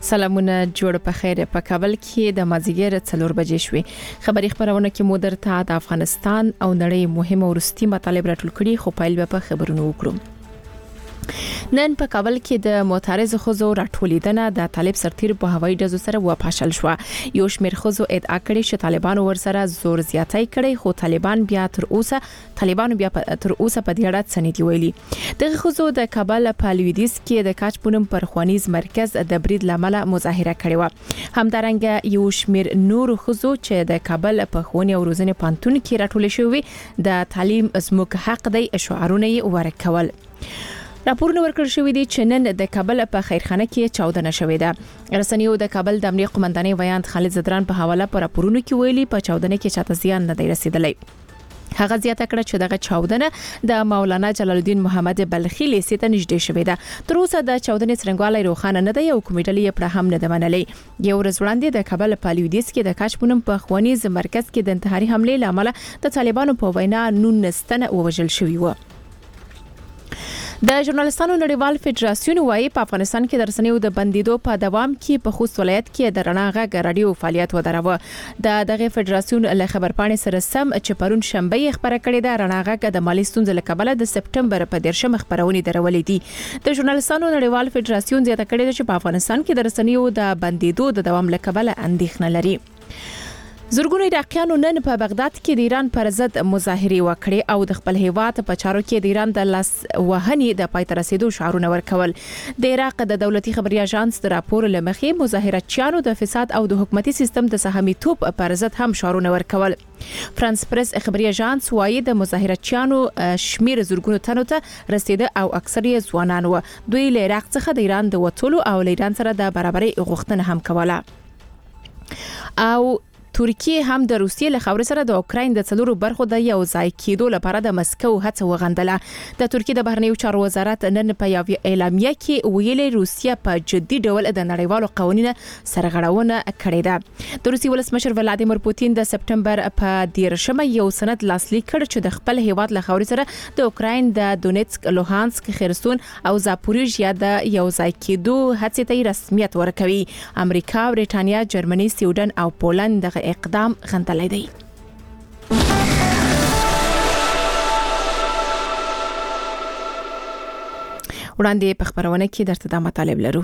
سلامونه جوړ په خیر. په کابل کې د مازیګر 4 بجې شوې. خبري خبرونه کې مو درته د افغانستان او نړۍ مهمه ورستي مطالب راټول کړي، خو پیل به په خبرونو وکړو. نن په کابل کې د معترض خزو راټولیدنه د طالب سرتیر په هوایي ډزو سره وپاشل شو. یو شمېر خزو ادعا کړې چې طالبانو ورسره زور زیاتی کړي، خو طالبانو بیا تر اوسه په دې اړه څه نه دی ویلي. دغه خزو د کابل په لویدیځ کې د کاچ پونم پر خوانیز مرکز د برید لامل مظاهره کړې و. همدارنګه یو شمېر نور خزو چې د کابل په ښوونې او روزنې پانتون کې راټول شوی د تعلیم زموږ حق دی شعارونه یې ورکول. راپورونه ورکړل شوې دي چې نن د کابل په خیرخانه کې چاودنه شوې ده. رسنیو د کابل د امنیت قومندانۍ ویاند خالد زدران په حواله پر راپورونو کې ویلي په چاودنه کې چاته زیان نه دی رسیدلی. هغه زیاته کړه چې دغه چاودنه د مولانا جلال الدین محمد بلخي لیسې ته نږدې شوې ده. تر اوسه د چاودنې څرنګوالی روښانه نه دی او کومې ډلې یې پړه هم نه ده منلې. یو ورځ وړاندې د کابل په لویدیځ کې د کاچ پونم په ښوونیز مرکز کې د انتحاري حملې لامل د طالبانو په وینا 19 تنه ووژل شوي و. د ژورنالستانو نړیوال فدراسیون وايي په افغانستان کې د رسنیو د بندیدو په دوام کې په خوست ولایت کې د رڼا غږ رادیو فعالیت ودروه. دغه فدراسیون له خبرپاڼې سره سم چې پرون شنبه خبره کړې ده رڼا غږ د مالی ستونزې له کبله د سپټمبر په 10 خبرونه درولې دي. د ژورنالستانو نړیوال فدراسیون زیاته کړې ده چې په افغانستان کې د رسنیو د بندیدو د دوام له کبله اندېښنه لري. زرګونه عراقیانو نن په بغداد کې د ایران پر ضد مظاهره وکړې او د خپل هیواد په چارو کې د ایران د لاس وهنې د پای ته رسیدو شعارونه ورکول. د عراق د دولتي خبري اژانس د راپور لمخې مظاهراتچیانو د فساد او د حکومتي سیستم د سهمیتوب پر ضد هم شعارونه ورکول. فرانس پریس خبري اژانس وايي د مظاهراتچیانو شمیر زرګونو تنو ته رسیده او اکثر یې ځوانان و. دوی له عراق څخه د ایران د وټولو او له ایران سره د برابرۍ غوښتنه هم کوله. او ترکیه هم د روسیې له خاورې سره د اوکراین د 4 برخو د یو ځای کېدو لپاره د مسکو هڅه وغندله. د ترکیه د بهرنیو چارو وزارت نن په یو اعلامیه کې ویلي روسیه په جدي ډول د نړیوالو قوانینو سرغړونه کړې ده. د روسي ولسمشر ولادیمیر پوتین د سپټمبر په 10 یو سند لاسلیک کړ چې د خپل هیواد له خاورې سره د اوکراین د دونیتسک، لوهانسک، خرسون او زاپوریژیا د یو ځای کېدو هڅې ته رسمیت ورکوي. امریکا، برېټانیا، جرمني، سویډن او پولند دغه اقدام غندلی دی. وړاندې په خبرونه کې درته دا مطالب لرو.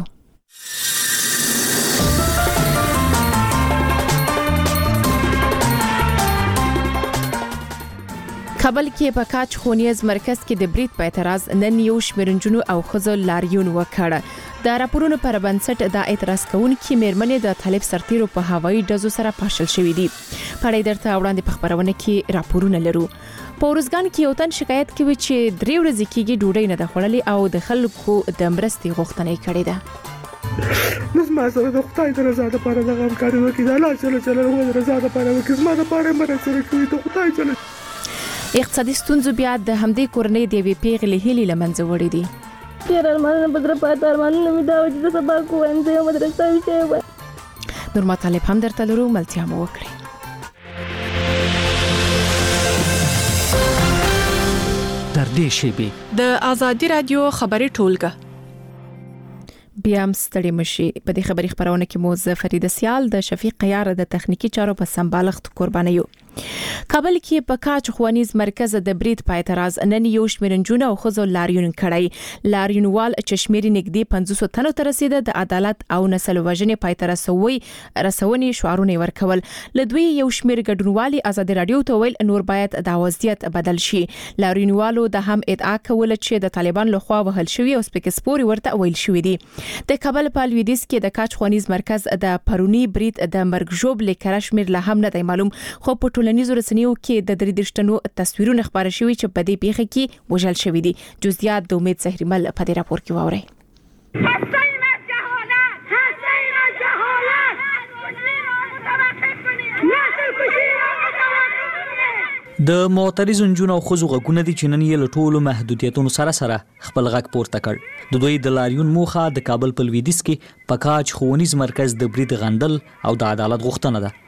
کابل کې په کاچ خونیز مرکز کې د برید په اعتراض نن یو شمېر نجونو او ښځو لاریون وکړ. د راپورونو پر بنسټ د اعتراض کوونکو میرمنې د طالب سرتیرو په هوایي ډزو سره پاشل شوې دي. په دې درته وړاندې په خبرونه کې راپورونه لرو. په ورزګان کې یو تن شکایت کوي چې 3 ورځې کېږي ډوډۍ نه ده خوړلې او د خلکو د مرستې غوښتنه یې کړې ده. نو ما سره د خدای د رضا لپاره د غمکاري وکړي، د الله جل جلاله د رضا لپاره وکړي، زما لپاره مرسته کوي د خدای جل. اقتصادي ستونزې بیا د همدې کورنۍ د وی پیغلې هلي لمنځه وړي دي. ډېر ارمانونه بدر پات ارمانونه مې دا چې د سبا کوم ځای مدرسې وشي. نور مطالب هم درته لرو، ملتیا مو وکړئ. در دې شیبې د آزادي رادیو خبري ټولګه بیا هم ستړي مشي. په دې خبري خبرونه کې مو زه فریده سیال د شفیق قیار د تخنیکی چارو په سمبالښت قرباني یو. کابل کې په کاچ خوانیز مرکز د برید په اعتراض نن یو شمېر نجونو او ښځو لاریون کړی. لاریونوال چې شمېر نږدې 500 تنو ته رسیده د عدالت او نسل وژنې پای ته رسونې شعارونه ورکول. له دوی یو شمېر ګډونوالي آزادي رادیو ته ویل نور باید د وضعیت بدل شي. لاریونوالو د هم ادعا کوله چې د طالبان لخوا وهل شوی او سپیکسپوري ورته ویل شوی دي. د کابل په لویدیځ کې د کاچ خوانیز مرکز د پرونی برید د مرګ ژوب لیکره شمېر له هم نه دی معلوم، خو په ټولنیزو رسنیو کې د 3 تنو تصویرونه خبره شوي چې په دې پیښه کې وژل شوي دي. جزئیات د امید زهرمل په دې راپور کې واورئ. د معترض نجونو او ښځو غږونه دي چې نن یې له ټولو محدودیتونو سره خپل غږ پورته کړ. د دوی د لاریون موخه د کابل په لویدیځ کې په کاچ ښوونیز مرکز د برید غندل او د عدالت غوښتنه ده.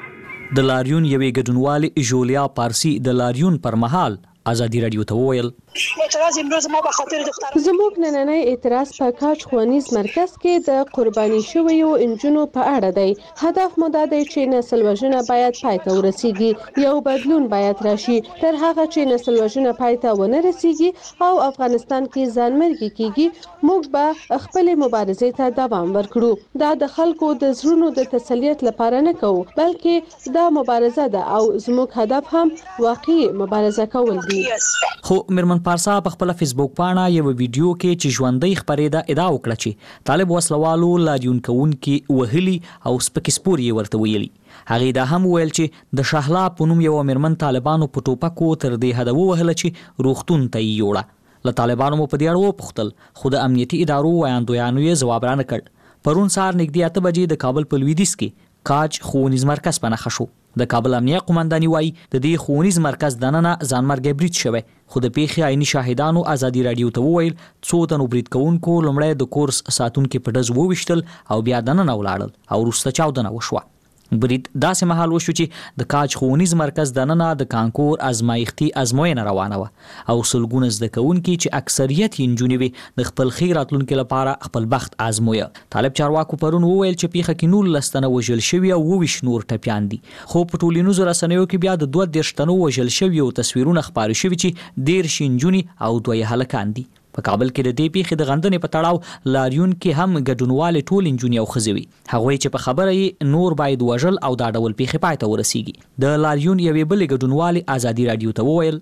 د لاریون یوې ګډونوالې ژولیا پارسی د لاریون پر مهال آزادي رادیو ته وویل اعتراض امروز ما به خاطر دختر زموږ نننی اعتراض په کاج ښوونیز مرکز کې د قرباني شویو انجونو په اړه دی. هدف مو دا دی چې نسل وژنه باید پای ته ورسیږي. یو بدلون باید راشي. تر هغه چې نسل وژنه پای ته ونه رسیږي او افغانستان کې ځانمرګي کیږي، موږ به خپل مبارزې ته دوام ورکړو. دا د خلکو د زړونو د تسلیت لپاره نه کوو، بلکې دا مبارزه ده او زموږ هدف هم واقعي مبارزه کول دي. خو مرمن پارسا په خپل فیسبوک پاڼه یو ویډیو کې چې ژوندۍ خبرې ادعا وکړه چې طالب وسلوالو لاریون کوونکي وهلي او سپکسپور یې ورته ویلي. هغه دا هم ویل چې د شهلا په نوم یو مرمن طالبانو په ټوپکو تر دې حد ووهله چې روغتون ته یې یوړه. له طالبانو مو په دې اړه وپوښتل، خو د امنیتي ادارو ویاندویانو یې ځواب رانه کړ. پرون سهار نږدې 8 بجې د کابل په لویدیځ کې کاج ښوونیز مرکز په نښه شو. د کابل امنیه قومنداني وایي د دې ښوونیز مرکز دننه ځانمرګي برید شوی، خو د پیښې عیني شاهدانو ازادي رادیو ته وویل څو تنو برید کوونکو لومړی د کورس ساتونکو په ډز وویشتل او بیا دننه ولاړل او وروسته چاودنه وشوه. برید داسې مهال وشو چې د کاج ښوونیز مرکز دننه د کانکور ازمایښتي ازموینه روانه وه او سلګونه زده کوونکي چې اکثریت یې نجونې وې د خپل ښې راتلونکي لپاره خپل بخت ازمویه. طالب چارواکو پرون وویل چې پیښه کې 19 تنه وژل شوي او 22 نور ټپیان دي، خو په ټولنیزو رسنیو کې بیا د 32 تنو وژل شوي او تصویرونه خپاره شوي چې 13 نجونې او 2 هلکان دي. په کابل کې د دې پیښې د غندنې په تړاو لاریون کې هم ګډونوال ټول انجونی او خزوي. هغه چې په خبره یې نور باید وژل او دا ډول پیښې پای ته ورسیږي. د لاریون یوې بلې ګډونوال ازادي رادیو ته وویل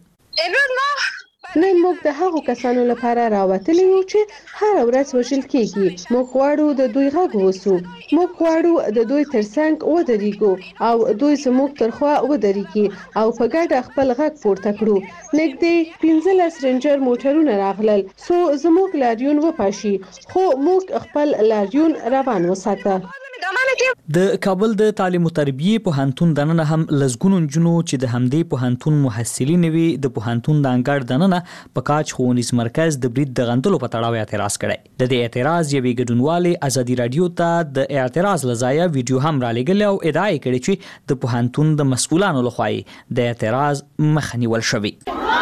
نن موږ د هغو کسانو لپاره راوتلی یو چې هر ورځ وژل کیږي. موږ غواړو د دوی غږ ووسو. موږ غواړو د دوی ترڅنګ ودرېږو او دوی زموږ تر خوا ودرېږي او په ګډه خپل غږ پورته کړو. نږدې 15 رینجر موټرونه راغلل سو زموږ لاریون وپاشي، خو موږ خپل لاریون روان وساته. د کابل د تعلیم او تربیه پوهنتون دننه هم لزګونو نجونو چې د همدې پوهنتون محصلین وي د پوهنتون د انګړ دننه په کاج ښوونیز مرکز د برید د غندلو په تړاو اعتراض کړی. د دې اعتراض یوې ګډونوالې ازادي رادیو ته د اعتراض لزایا ویډیو هم را لګل او ادعا کړې چې د پوهنتون د مسؤلانو لخوا د اعتراض مخه نیول شوی.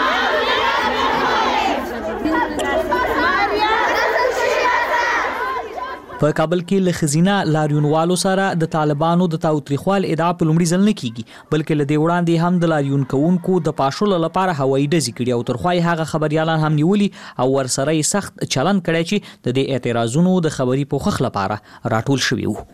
په کابل کې له خزینه لاریونوالو سره د طالبانو د تاوتریخوال ادعا په لومړي ځل نه کیږي، بلکې له دې وړاندې هم د لاریون کوونکو د پاشلو لپاره هوایي ډزې کړي او ترخوای هغه خبريالان هم نیولي او ورسره سخت چلن کړی چې د دې اعتراضونو د خبري پوښښ لپاره راټول شوی وو.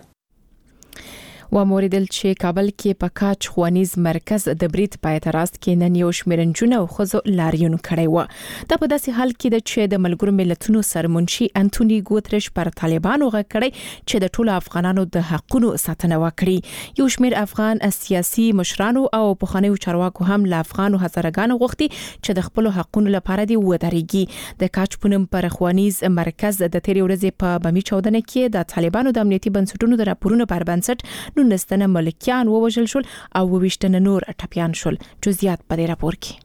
و موریدل چې کابل کې په کاج ښوونیز مرکز د برید په اعتراض کې نن یو شمېر نجونې او ښځو لاریون کړی و. دا په داسې حال کې ده چې د ملګرو ملتونو سرمنشي انټونی ګوتریش پر طالبانو غږ کړی چې د ټولو افغانانو د حقونو ساتنه وکړي. یو شمېر افغان سیاسي مشرانو او پخوانیو چارواکو هم له افغانو هزارګانو غوښتي چې د خپل حقونو لپاره دی ودرېږي. د کاج پونم پر ښوونیز مرکز د تیرې ورځې په بمی چاودنه کې د طالبانو د امنیتي بنسټونو د راپورونو پر بنسټ 19 تنه ملکیان ووژل شول او 22 تنه نور ټپیان شول. جزئیات په دې راپور کې.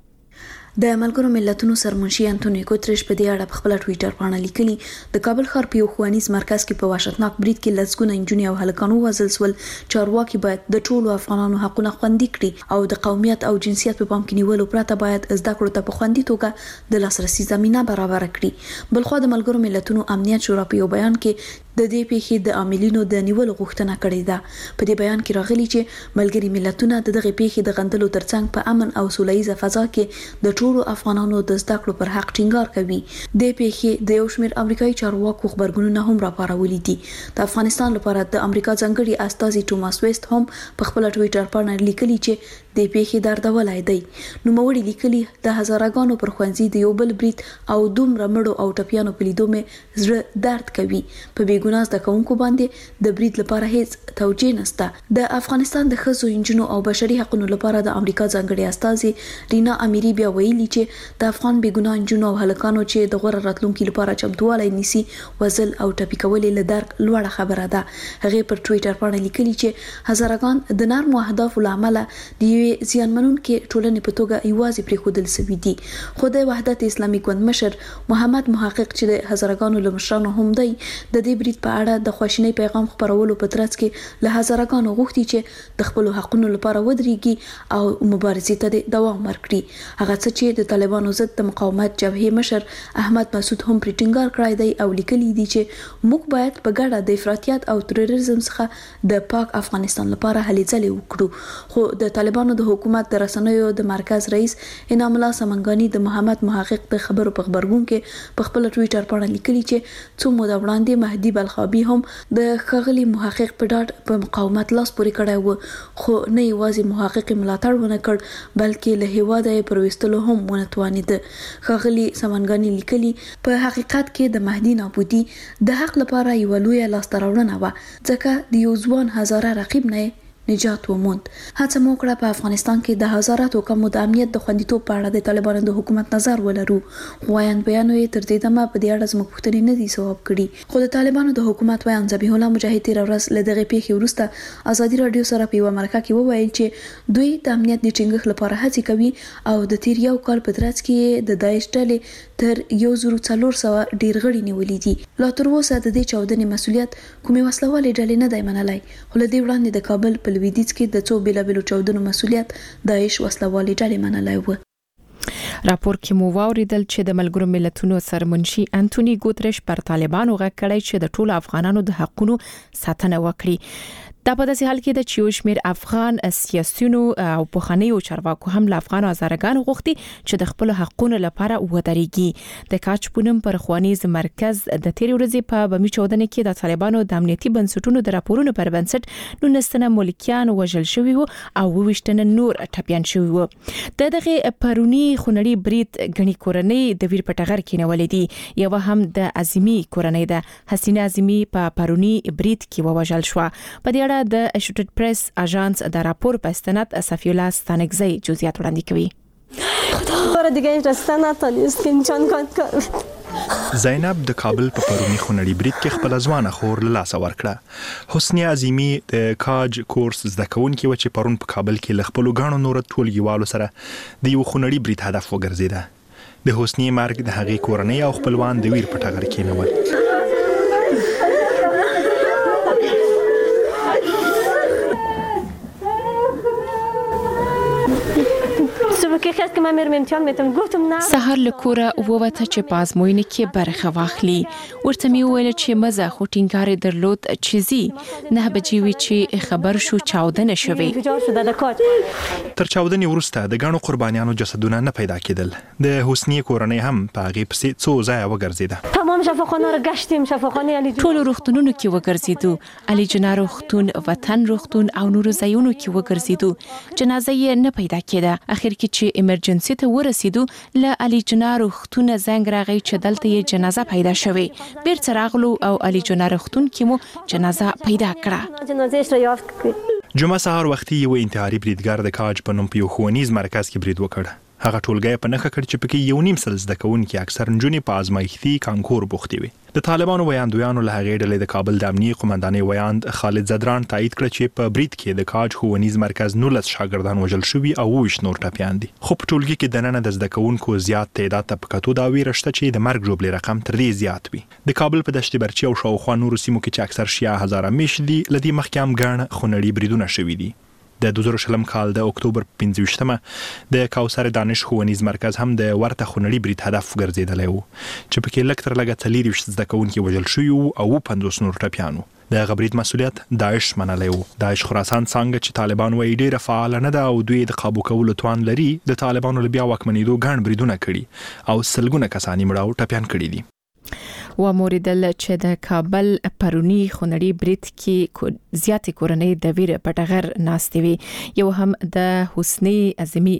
د ملګرو ملتونو سرمنشي انټونی ګوتریش په دې اړه په خپل ټوئیټر باندې لیکلي د کابل ښار په یو ښوونیز مرکز کې په وحشتناک برید کې لسګونه انجونی او هلکان وژل شول. چارواکي باید د ټولو افغانانو حقونه خوندي کړي او د قومیت او جنسیت په پام کې نیولو پرته باید زده کړو ته په خوندي توګه د لاسرسي زمينه برابر کړي. بلخو د ملګرو ملتونو امنیت شورا په یو بیان کې د دې پیښې د عاملینو د نیولو غوښتنه کړې ده. په دې بیان کې راغلي چې ملګري ملتونه د دغه پیښې د غندلو ترڅنګ په امن او سولهییزه فضا کې د ټولو افغانانو د زده کړو پر حق ټینګار کوي. د پیښې د یو شمېر امریکایي چارواکو خبرګونونه هم راپارولي دي. د افغانستان لپاره د امریکا ځانګړي استازي ټوماس ویست هم په خپل ټوئیټر باندې لیکلي چې د پیښې دردولای دی. نو موړي لیکلي د هزارګانو پر خوانزي د یو بل برید او دومره مړو او ټپیانو په لیدو مې زړه درد کوي. په ګوناز د کوونکو باندې د برید لپاره هیڅ توجیه نشته. د افغانستان د ښځو انجونو او بشري حقوقو لپاره د امریکا ځانګړي استازي رینا امیری بیا ویلي چې د افغان بېګناه انجونو او هلکانو چې د غوړه راتلونکو لپاره چمتووالی نیسي وزل او ټپي کول له درک لوړه خبره ده. هغه پر ټوئیټر باندې لیکلي چې هزارګان د نرمو اهدافو لامل د یوې زیانمنونکو ټولنې په توګه یوازې پریښودل شوي دي. خو د وحدت اسلامي ګوند مشر محمد محقق چې د هزارګانو لمشرانو هم دی د دې برید په اړه د خواشینۍ پیغام خپرولو په ترڅ کې له هزارګانو غوښتي چې د خپل حقونو لپاره ودرېږي او مبارزې ته دوام ورکړي. هغه څه چې چې د طالبانو ضد د مقاومت جبهې مشر احمد مسعود هم پر ټینګار کړی دی او لیکلي دي چې موږ باید په ګډه د افراطیت او تروریزم څخه د پاک افغانستان لپاره هلې ځلې وکړو. خو د طالبانو د حکومت د رسنیو د مرکز رئیس انعام الله سمنګانی د محمد محقق د خبرو په خبرګون کې په خپل ټوئیټر باندې لیکلي چې څو موده وړاندې مهدي بلخابي هم د ښاغلي محقق په ډاډ په مقاومت لاس پورې کړی و، خو نه یوازې محقق ملاتړ ونه کړ بلکې له هیواده یې پر وستلو هم ونه توانېده. ښاغلي سمنګانی لیکلي په حقیقت کې د مهدي نابودي د حق لپاره یوه لویه لاسته راوړنه وه، ځکه د یو ځوان هزاره رقیب نه نجات وموند. هڅه مو کړه په افغانستان کې د هزاراتو کمو د امنیت د خوندیتوب په اړه د طالبانو د حکومت نظر ولرو. وایان بیانو یې تر دې دمه په دې اړه زموږ پوښتنې نه دي ځواب کړي. خو د طالبانو د حکومت وایان ذبیح الله مجاهد تېره ورځ له دغې پیښې وروسته ازادي راډیو سره په یوه مرکه کې وویل چې دوی د امنیت د ټینګښت لپاره هڅې کوي او د تیر یو کال په ترڅ کې د داعش ډلې تر 1400 ډیر غړي نیولي دي. لا تر اوسه د دې چاودنې مسؤلیت کومې وسلوالې ډلې نه دی منلی، خو له دې وړاندې د کابل په لویدیځ کې د څو بیلابیلو چاودنو مسؤلیت داعش وسلوالې ډلې منلی و. راپور کې مو واوریدل چې د ملګرو ملتونو سرمنشي انټونی ګوتریش پر طالبانو غږ کړی چې د ټولو افغانانو د حقونو ساتنه وکړي. دا په داسې حال کې د چې یو شمېر افغان سیاسيونو او پخوانیو چارواکو هم له افغان هزارګانو غوښتي چې د خپل حقونو لپاره ودرېږي. د کاچ پونم پر خوانیز مرکز د تیرې ورځې په بمی چودنې کې د طالبانو د امنیتي بنسټونو د راپورونو پر بنسټ 19 ملکیان وژل شوي وو او 22 نور ټپيان شوي وو. دغه پرونی خونړي برید غني کورنۍ د ویر پټغر کې نولې دي. یو هم د عظیمی کورنۍ د حسینه عظیمی په پرونی برید کې ووژل شو. په دې د اشوټډ پریس اژانس د راپور په استناد صفی الله ستانکزی جزئیات وړاندې کوي. بار دیگه رسته نتونست که امکان کار زینب د کابل په پرونی خونړي برید کې خپل ځوانه خور له لاسه ورکړه. حسنی عظیمی د کاج کورس زده کوونکې و چې پرون په کابل کې له خپلو ګڼو نورو ټولګیوالو سره د یو خونړي برید هدف وګرځېده. د حسنی مرګ د هغې کورنۍ او خپلوان د ویر په ټغر کې نول. سهار له کوره ووته چې په ازموینه کې برخه واخلي. ورته مې وویل چې مزه خو ټینګار درلود چې نه بجې وي چې خبر شو چاودنه شوې. تر چاودنې وروسته د ګڼو قربانیانو جسدونه نه پیدا کېدل. د حسنی کورنۍ هم په هغې پسې څو ځایه وګرځېده. تمام شفاخانه را گشتیم، شفاخانه علی جون ټول روغتونونو کې وګرځېدو. علي جناه روغتون، وطن روغتون او نورو ځایونو کې وګرځېدو. جنازه یې نه پیدا کېده. اخر کې چې ایمرجنسي ته ورسېدو له علي جناه روغتون زنګ راغی چې دلته یې جنازه پیدا شوې. بیرته راغلو او علي جناه روغتون کې مو جنازه پیدا کړه. جنازه‌اش را یافت کړ. جمعه سهار وختي یو انتحاري بریدګر د کاج په نوم په یو ښوونیز مرکز کې برید وکړ. هغه ټولګی په نښه کړ چې پکې یو نیم سل زده کوونکي اکثر نجونې په ازمایښتي کانکور بوختې وي. د طالبانو ویاندویانو له هغې ډلې د کابل د امنیې قومندانۍ ویاند خالد زدران تایید کړه چې په برید کې د کاج ښوونیز مرکز 19 شاګردان وژل شوي او 20 نور ټپیان دي. خو په ټولګي کې دننه د زده کوونکو زیات تعداد ته په کتو دا ویره شته چې د مرګ ژوبلې رقم تر دې زیات وي. د کابل په دشت برچي او شاوخوا نورو سیمو کې چې اکثر شیعه هزاره میشت دي، له دې مخکې هم ګڼ خونړي بریدونه شوي دي. د 2020 کال د اکتوبر 15مه د کوثر دانش ښوونیز مرکز هم د ورته خونړي برید هدف ګرځېدلی و چې پکې لږ تر لږه 40 زده کوونکي وژل شوي وو او 50 نور ټپیان وو. د هغه برید مسؤلیت داعش منلی و. داعش خراسان څانګه چې طالبان وایي ډېره فعاله نه ده او دوی د قابو کولو توان لري، د طالبانو له بیا واکمنېدو ګڼ بریدونه کړي او سلګونه کسان یې مړه او ټپیان کړي دي. و موریدل چې د کابل پرونی خونړي برید کې زیاتې کورنۍ د ویر پټغر ناستې وي. یو هم د حسنی عظیمی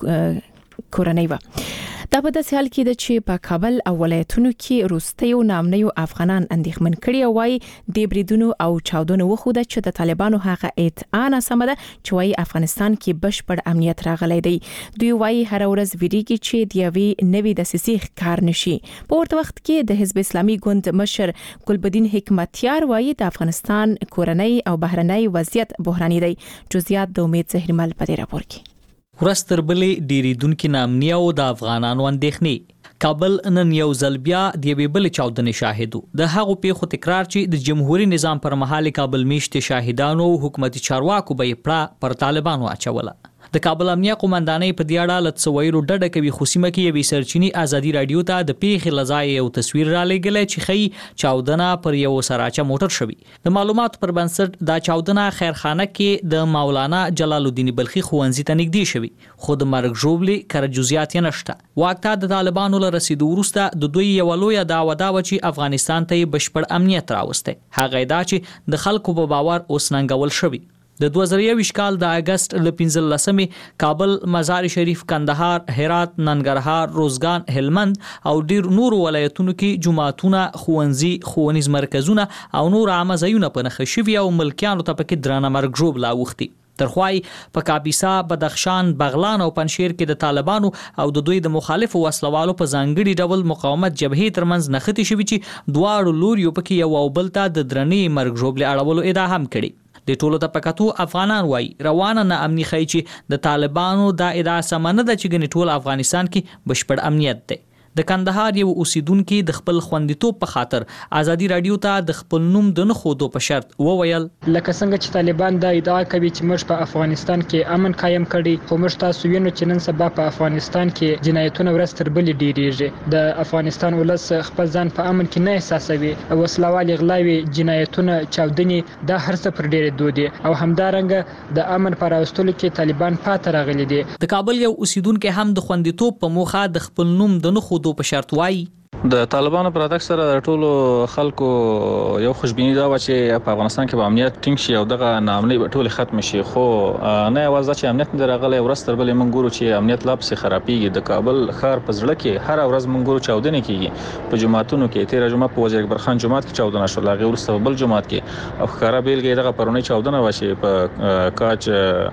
کورنۍ و. دا په داسې حال کې ده چې په کابل او ولایتونو کې روستیو نامنیو افغانان اندېښمن کړي او وايي د بریدونو او چاودنو وخوده چې د طالبانو هغه ادعا ناسمه ده چې وايي افغانستان کې بشپړ امنیت راغلی دی. دوی وايي هر ورځ ویریږي چې د یوې نوې دسیسې ښکار نشي. په ورته وخت کې د حزب اسلامي ګوند مشر ګلبدین حکمتیار وايي د افغانستان کورنۍ او بهرنۍ وضعیت بحراني دی. جزئیات د امید زهرمل په دې راپور کې. ورستر بلې ډیریدونکو نامنیه او د افغانانو اندېښنې. کابل نن یو ځل بیا د یوې بلې چاودنې شاهد و. د هغو پیښو تکرار چې د جمهوریت نظام پر مهال کابل میشت شاهدانو او حکومتي چارواکو به یې پر طالبانو اچوله. د کابل امنیه قومندانۍ په دې اړه لڅویلو ډډه کوي خو سیمه کې یوې سرچینی ازادي رادیو ته د پیښې لزای یو تصویر را لګلې چې خي چاودنه پر یو سراچه موټر شوی. د معلوماتو پر بنسټ دا چاودنه خیرخانه کې د مولانا جلال الدین بلخي ښوونځي ته نږدې شوی خو د مرګ ژوبلې کر جزئیات یې نشته. واکته د طالبانو له رسیدو وروسته د دوی یو لوی دعوه دا و چې افغانستان ته بشپړ امنیت راوسته. هغه دا چې د خلکو په باور اوس ننګول شوی. د 2021 کال د اگست ل 15 کابل، مزار شریف، کندهار، هرات، ننګرهار، روزګان، هلمند او ډیر نور ولایتونو کې جماعتونه، ښوونځي، ښوونیز مرکزونه او نور عامه ځایونه په نښه شوي او ملکیانو ته پکې درانه مرګ ژوبله اوښتي. ترخوای په کاپیسا، بدخشان، بغلان او پنشیر کې د طالبانو او د دوی د مخالفو وسلوالو په ځانګړي ډول مقاومت جبهې ترمنځ نښتې شوي چې دواړو لوریو پکې یو او بل ته د درنې مرګ ژوبلې اړولو ادعا هم کړي. د ټولو ته پکاتو افغانان وای روانه نه امني خی چې د طالبانو دا ادعا سمنه ده چې ګنې ټول افغانستان کې بشپړ امنیت دی. د کندهار یو اوسیدونکو د خپل خوندیتوب په خاطر ازادي رادیو ته د خپل نوم د نه خودو په شرط وویل لکه څنګه چې طالبان دا ادعا کوي چې موږ په افغانستان کې امن قائم کړي، خو موږ تاسو وینو چې نن سبا په افغانستان کې جنایتونه ورځ تر بلې ډیریږي. د افغانستان ولس خپل ځان په امن کې نه احساسوي او وسلوال غلاوي، جنایتونه، چاودنې دا هر څه پر ډیره دودي او همدارنګه د امن پر راوستلو کې طالبان پاتې راغلي دي. د کابل یو اوسیدونکو هم د خوندیتوب په موخه د خپل نوم د نه خودو په شرط وای د طالبانو پر اتاک سره د ټولو خلکو یو خوشبینی دا و چې په افغانستان کې به امنیت ټینګ شي او دغه ناامنۍ به ټول ختم شي، خو نه یوازې چې امنیت نه راغلی ورځ تر بلې موږ ګورو چې امنیت لا پسې خرابېږي. د کابل ښار په زړه کې هر ورځ موږ ګورو چاودنې کېږي په جماعتونو کې. تیر جمعه په وزیر اکبر خان جماعت کې چاودنه شو، هغه وروسته بل جماعت کې او ښکارا بیلګه دغه پرونی چاودنه و چې په کاج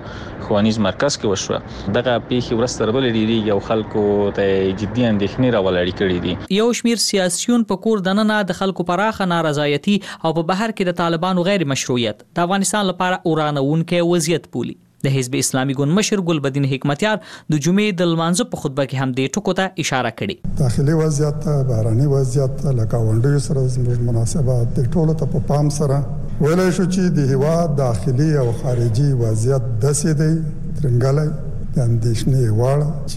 ښوونیز مرکز کې وشوه. دغه پیښې ورځ تر بلې ډیریږي او خلکو ته جدي اندېښنې راولړې کړې دي. یو شمیر سیاسيون په کور دننه د خلکو پراخه نارضایتي او په بهر کې د طالبانو غیر مشروعیت د افغانستان لپاره اورانونکې وضعیت بولي. د حزب اسلامي ګوند مشر ګلبدین حکمتیار د جمعې د لمانځه په خطبه کې هم دې ټکو ته اشاره کړې. داخلي وضعیت، بهراني وضعیت، لکه ونډې سره زموږ مناسبات د ټولو ته په پام سره ویلای شو چې د هیواد داخلي او خارجي وضعیت داسې دی ترنګلای د اندېښنې وړ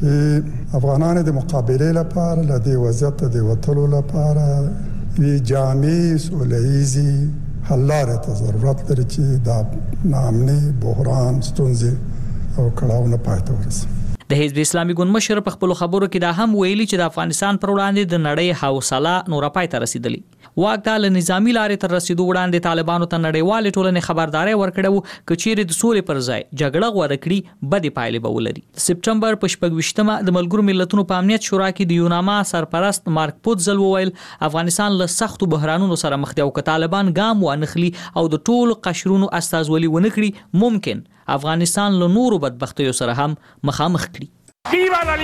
چې افغانانو د مقابلې لپاره له دې وضعیت د وټولو لپاره وی جامع سوله‌ایزي حل لارې ته ضرورت لري چې د ناامنۍ، بحران، ستونزې او کړاوونه پای ته ورسوي. د حزب اسلامي ګوند مشر په خپل خبرو کې دا هم ویلي چې د افغانستان پر وړاندې د نړۍ حوصله نور پای ته رسیدلی. واکته له نظامی لارې تر رسیدو وړاندې طالبانو ته نړیوال ټولنې خبرداري ورکړه چې چیرې د سولې پر ځای جګړه غوړه کړي بدې پایلې به ولري. سپټمبر په 28مه د ملګرو ملتونو په امنیت شورا کې د یوناما سرپرست مارک پوتزل وویل افغانستان له سختو بحرانونو سره مخ دی او که طالبان ګام وانخلي او د ټولو قشرونو استازولي ونکړي ممکن افغانستان له نورو بدبختیو سره هم مخامخ کړي. ویوا لا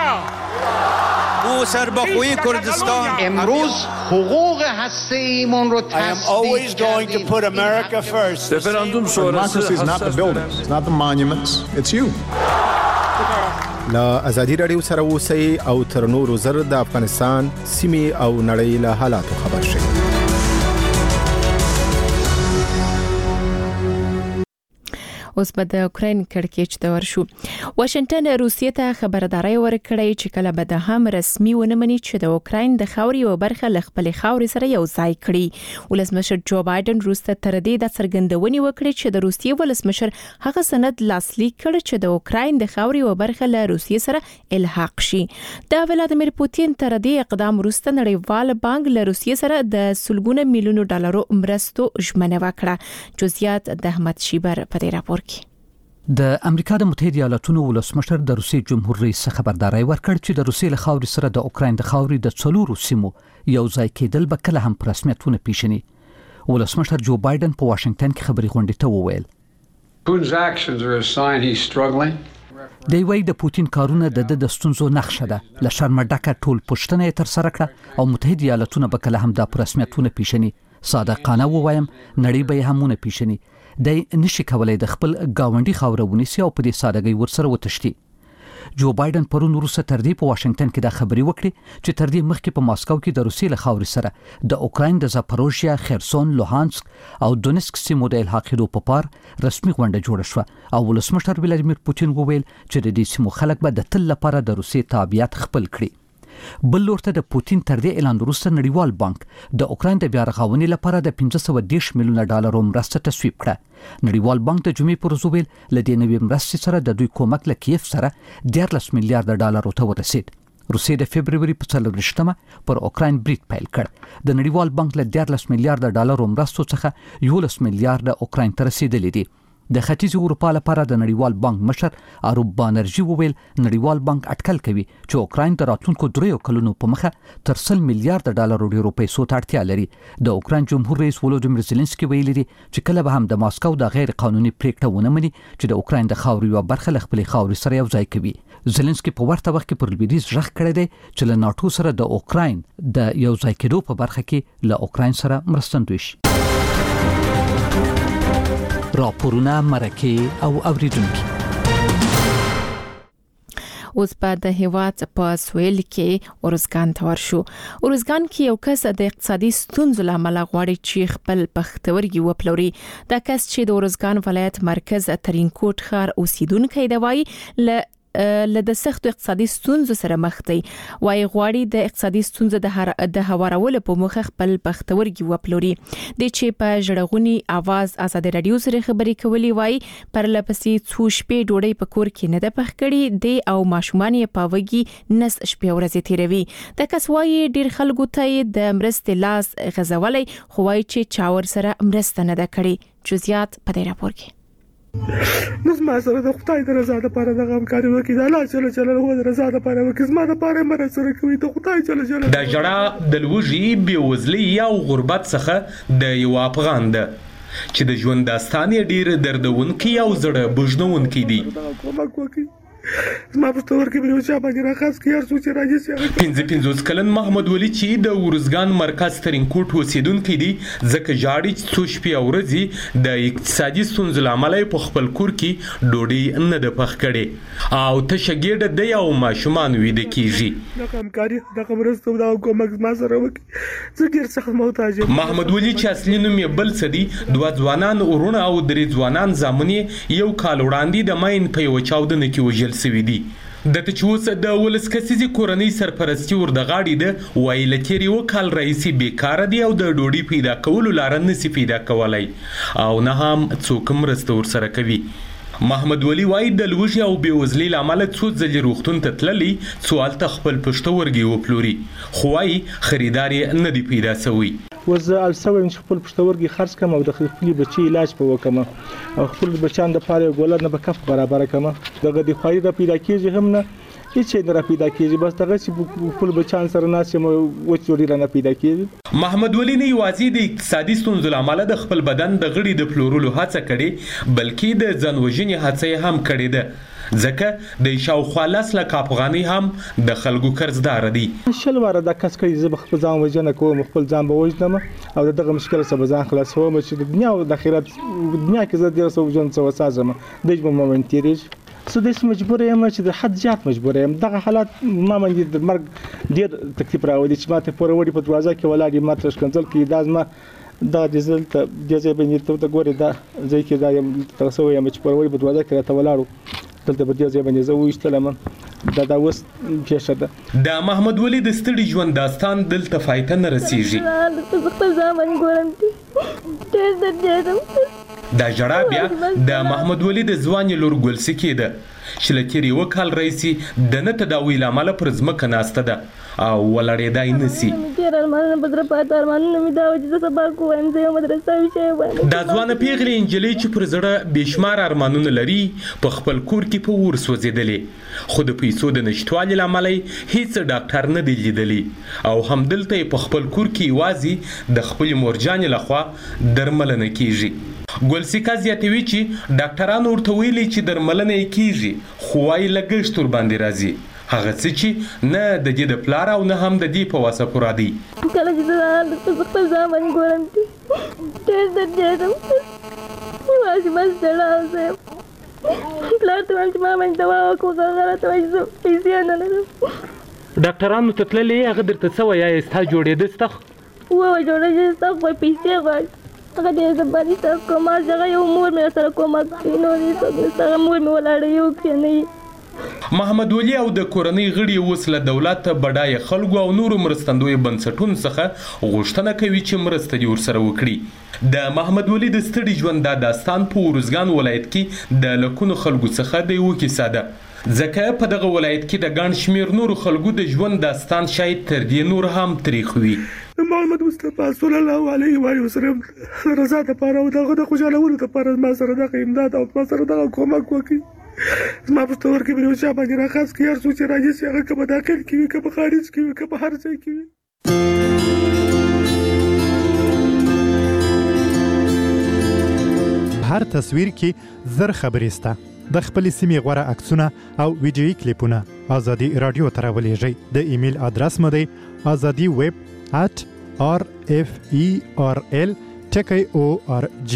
لیبرتا او سربخوی کردستان امروز حقوق هسته‌ایمون رو تصدیق Referendum sonrası is not the buildings, it's not the monuments, it's you. لا ازادي رادیو سره اوسئ او تر نورو زر د افغانستان سیمې او نړۍ له حالاتو خبر شئ. اوس به د اوکراین کړکېچ ته ورشو. واشنگټن روسیې ته خبرداري ورکړې چې کله به د هم رسمي ونمني چې د اوکراین د خاوري او برخه ل خپل خاوري سره یو ځای کړي. ولسمشر جو بایدن روسته تر دې د څرګندونې وکړې چې د روسیې ولسمشر هغه سند لاسلیک کړ چې د اوکراین د خاوري او برخه له روسیې سره الحاق شي. د ولادیمیر پوتین تر دې اقدام روسته نړیوال بانک له روسیې سره د سلګونه میلیونو ډالرو مرستو ژمنه وکړه. جزئیات د احمد شیبر په دې راپور کې. د امریکا د متحده ایالاتونو ولسمشر د روسیې جمهور رئیس خبرداري ورکړ چې د روسیې له خاورې سره د اوکراین د خاورې د څلورو سیمو یو ځای کېدل به کله هم په رسمیتونه پیښني. ولسمشر جو بایدن په واشنگټن کې خبري غونډې ته وویل Putin's actions are a sign he's struggling. دی وایي د پوتین کارونه د ستونزو نښه ده. له شرمه ډکه ټول پوښتنه یې تر سره کړه او متحده ایالاتونه به کله هم د رسمیتونه پیښني. صادقانه ووایم نړۍ به هم نه پیښني. د نشي کولای د خپل گاونډي خاوره ونیسي او په دې سادهګۍ ورسره وتښتي. جو بایدن پرون وروسته تر دې په واشنگټن کې دا خبري وکړي چې تر دې مخکې په ماسکو کې د روسیې له خاورې سره د اوکراین د زاپروژیا، خرسون، لوهانسک او دونسک سیمو د الحاق کېدو په پار رسمي غونډه جوړه شوه او ولسمشر ولادیمیر پوتین وویل چې د دې سیمو خلک به د تل لپاره د روسیې تابعیت خپل کړي. بل لورته د پوتین تر دې اعلان وروسته نړیوال بانک د اوکراین د بیا رغونې لپاره د 510 میلیونه ډالرو مرسته تصویب کړه. نړیوال بانک د جمعې پر ورځ ویل ل دې نوې مرستې سره د دوی کومک له کیف سره 14 میلیارډ ډالرو ته ورسید. روسیې د فبرवरी په 24مه پر اوکراین برید پیل کړ. د نړیوال بانک له 14 میلیارډ ډالرو مرستو څخه 11 میلیارډ اوکراین ته رسیدلې دي. د ختیځ اروپا لپاره د نړیوال بانک مشر اروپ بانرژي وویل نړیوال بانک اټکل کوي چې اوکراین د راتلونکو 3 کلونو په مخه تر 100 میلیارډ ډالرو ډیرو پیسو ته اړتیا لري. د اوکراین جمهور رئیس ولودیمیر زيلنسکي ویلي دي چې کله به هم د ماسکو د غیر قانوني پریکړه ونه مني چې د اوکراین د خاورې یو برخه له خپلې خاورې سره یو ځای کوي. زيلنسکي په ورته وخت کې پر لویدیځ ژغ کړی دی چې له ناتو سره د اوکراین د یو ځای کېدو په برخه کې له اوکراین سره مرستندوی شي. راپورونه مرکه او اوریدونکو اوس په د هیواد په سویل کې اورزګان تور شو. اورزګان کې یو کس د اقتصادي ستونزو لامل غواړي چې خپل پختورګي وپلوري. دا کس چې د اورزګان ولایت مرکز ترینکوټ ښار اوسیدونکی دی وایي له د سخت اقتصادي ستونزو سره مخ دی. وایي غواړي د اقتصادي ستونزو د هوارولو په موخه خپل پختورګي وپلوري. د چې په ژړغونی आवाज آزاد رادیو سره خبرې کولې وایي پر لپسې څو شپې ډوډۍ په کور کې نه ده پخ کړي دی او ماشومان یې په وږي نس شپې ورځې تیروي. د کس وایي ډیر خلکو ته د مرستې لاس غځولای خو وایي چې چاور سره مرسته نه ده کړې. جزئیات په دې راپور کې. نس ما سره د خدای د رضا لپاره د غمکاري وکړي د الله جل جلاله د رضا لپاره وکړي زما د لپاره مرسته سره کوي د خدای جل جلاله. د جړه د لوږې بېوزلۍ او غربت څخه د یو افغان ده چې د ژوند داستان یې ډیر دردونکي او زړه بوجنونکي دي. کومک وکړي زما په تور کې بل وچا باندې راخاص کې هر څه راځي. 55 کلن محمد ولی چې د اورزګان مرکز ترینکوټ اوسیدونکی دی ځکه جاړي چې څو شپې او ورځې د اقتصادي ستونزو لامل په خپل کور کې ډوډۍ نه ده پخ کړې او تشګېډه د یو ماشومان ویده کیږي. د همکاري د مرستو د کومک ما سره وکړي زه ډیر سخت محتاج یم. محمد ولی چې اصلي نوم یې بل څه دی دوه ځوانان ورونه او درې ځوانان زامن یو کال وړاندې د ماین په یو چاودنه کې وژل سوي دي. د تچوس د ولس کسيزي کورنۍ سرپرستی ور د غاړي ده وایي لتيري وکال رئیسي بیکاره دی او د ډوډۍ پیدا کولو لار نه پیدا کولای او نه هم څوک مرسته ور سره کوي. محمد ولی وایي د لوږې او بېوزلۍ لامل څو ځلې روغتون ته تللی سوال ته خپل پښتورګي وپلوري خو وایي خریدار یې نه دی پیدا شوی. وزه السوي چې خپل پښتورګي خرڅ کم او د خپل بچي علاج په وکم او خپل بچان د پاره ګولاد نه بکف برابر کم دغه د خواري د پیدا کیږي هم نه هیڅ نه پیدا کیږي بس دغه چې خپل بچان سره ناسم و چوري نه پیدا کیږي. محمد ولی نه یوازې د اقتصادي ستونزو لامل د خپل بدن د غړي د پلورلو هڅه کړې بلکې د ځانوژنې هڅه هم کړې ده ځکه د شاوخوا لاس لک افغاني هم د خلکو قرضدار دي. شلواره د کس کوي زه خپل ځان وژنه کوم خپل ځان به وژنم او دغه مشکل سره ځان خلاصوم چې د دنیا او د آخرت دنیا کې زه ډیر څه وژن څه وسازم دغه مومنت تیریږي. زه د مجبور یم چې د حد زیات مجبور یم. دغه حالات ما باندې د مرګ ډیر تکلیف راوړي چې ماته پوره وړي په دروازه کې ولاړ ماته شکنځل کې دا زما دا د زلت د ځای باندې ته ګوري دا ځای کې دا یم تاسو یم چې پوره وړي په دروازه کې راته ولاړو دلته په دې ځای باندې زه وښتلم دا اوس پیښه ده. د محمد ولی د ستړي ژوند داستان دلته فایده نه رسیږي. خپل ځامن ګورم ډېر درد دا جړه بیا د محمد ولی د ځوان لور ګلسکی ده چې لکه یو کال رئیسي د نه تداوی لامل پر ځمکه ناسته ده او ولړېدای نسی. دا ځوان پیغلې انجلۍ چې پر زړه بشمار ارمانونه لري په خپل کور کې په ور سوځېدلې خو د پیسو د نشټوالي لامل هیڅ ډاکټر نه دی لیدلی او هم دلته په خپل کور کې یوازې د خپل مورجانې لخوا درملنه کیږي. ګلسیکا زیاتوي چې ډاکټرانو ورته ویلي چې درملنه یې کیږي خو وايي لګښت ور باندې راځي هغه څه چې نه د دې د پلار او نه هم د دې په واسه پورا دي. کله چې زه خپل ځامن ګورم ډېر درد یادم یوازې بس ډېر پلار ته وایم چې ما باندې دوا وکړو هغه راته وایي زه پیسې نه لرم. ډاکټرانو ته تللې هغه درته څه وایي ستا جوړېده ستا ووایي جوړېده ستا خو پیسې غواړي هغه ډېر زبري ستا کومه هغه یو مور مې سره کومه کوي نور هېڅوک نشته هغه مور مې ولاړه یو کښېنوي. محمد ولي او د کورنۍ غړي اوس له دولت بډایه خلکو او نورو مرستندویو بنسټونو څخه غوښتنه کوي چې مرسته دې ورسره وکړي. د محمد ولي د ستړي ژوند دا داستان په ارزګان ولایت کې د لکونو خلکو څخه د یوه کیسه ده، ځکه په دغه ولایت کې د ګڼ شمېر نورو خلکو د ژوند داستان شاید تر دې نور هم تریخ وي. محمد مصطفی صلی الله علیه وسلم رضا لپاره او دغه د خوشالولو لپاره ما سره دغه امداد او ما سره دغه کومک وکړي. ما په ستور کې بل چا باندې راخاص کې هر څه چې راځي چې هغه کبه داخل کې وي کبه خارج کې وي کبه هر ځای کې وي. هر تصویر کې زر خبرې سته. د خپل سیمې غوره عکسونه او ویډیویي کلیپونه ازادي رادیو ته راولېږئ. د ایمیل ادرس مو دی azadi@rferl.org.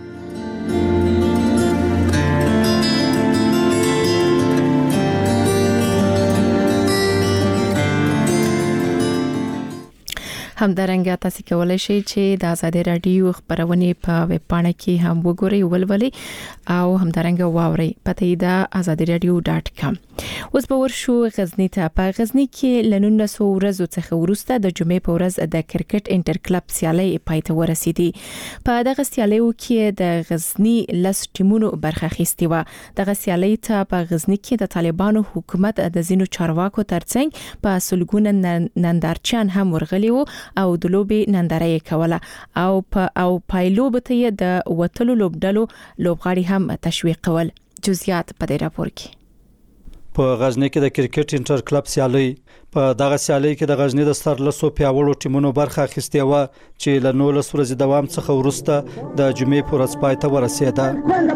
همدارنګه تاسو کولای شئ چې د آزادي رادیو خبرونه په ویب پاڼه کې هم وګورئ ولولئ او همدارنګه واورئ. پته یې ده azadiradio.com. اوس به ورشو غزنی ته. په غزنی کې ل 1900 ورځو څخه وروسته د جمعې په ورځ د کرکټ انټر کلب سیالي پای ته ورسېدي. په دغه سیالیو کې د غزنی لس ټیمونو برخه اخیستې و. دغه سیالي ته په غزنی کې د طالبانو حکومت د زینو چارواکو ترڅنګ په سلګونه نندارچیان هم ورغلي وو او د لوبي ننداره کوله او پایلوب ته د وټلو لوبډلو لوبغاړي هم تشویق کول. جزئیات په دې راپور کې. په غزنی کې د کرکټ انټر کلب سیالي په دغه سیالي کې د غزنی د سترلسو پیاوړو ټیمونو برخه اخیستې و چې له 19 ورځې دوام څخه وروسته د جمعې پر ورځ پای ته ورسېده.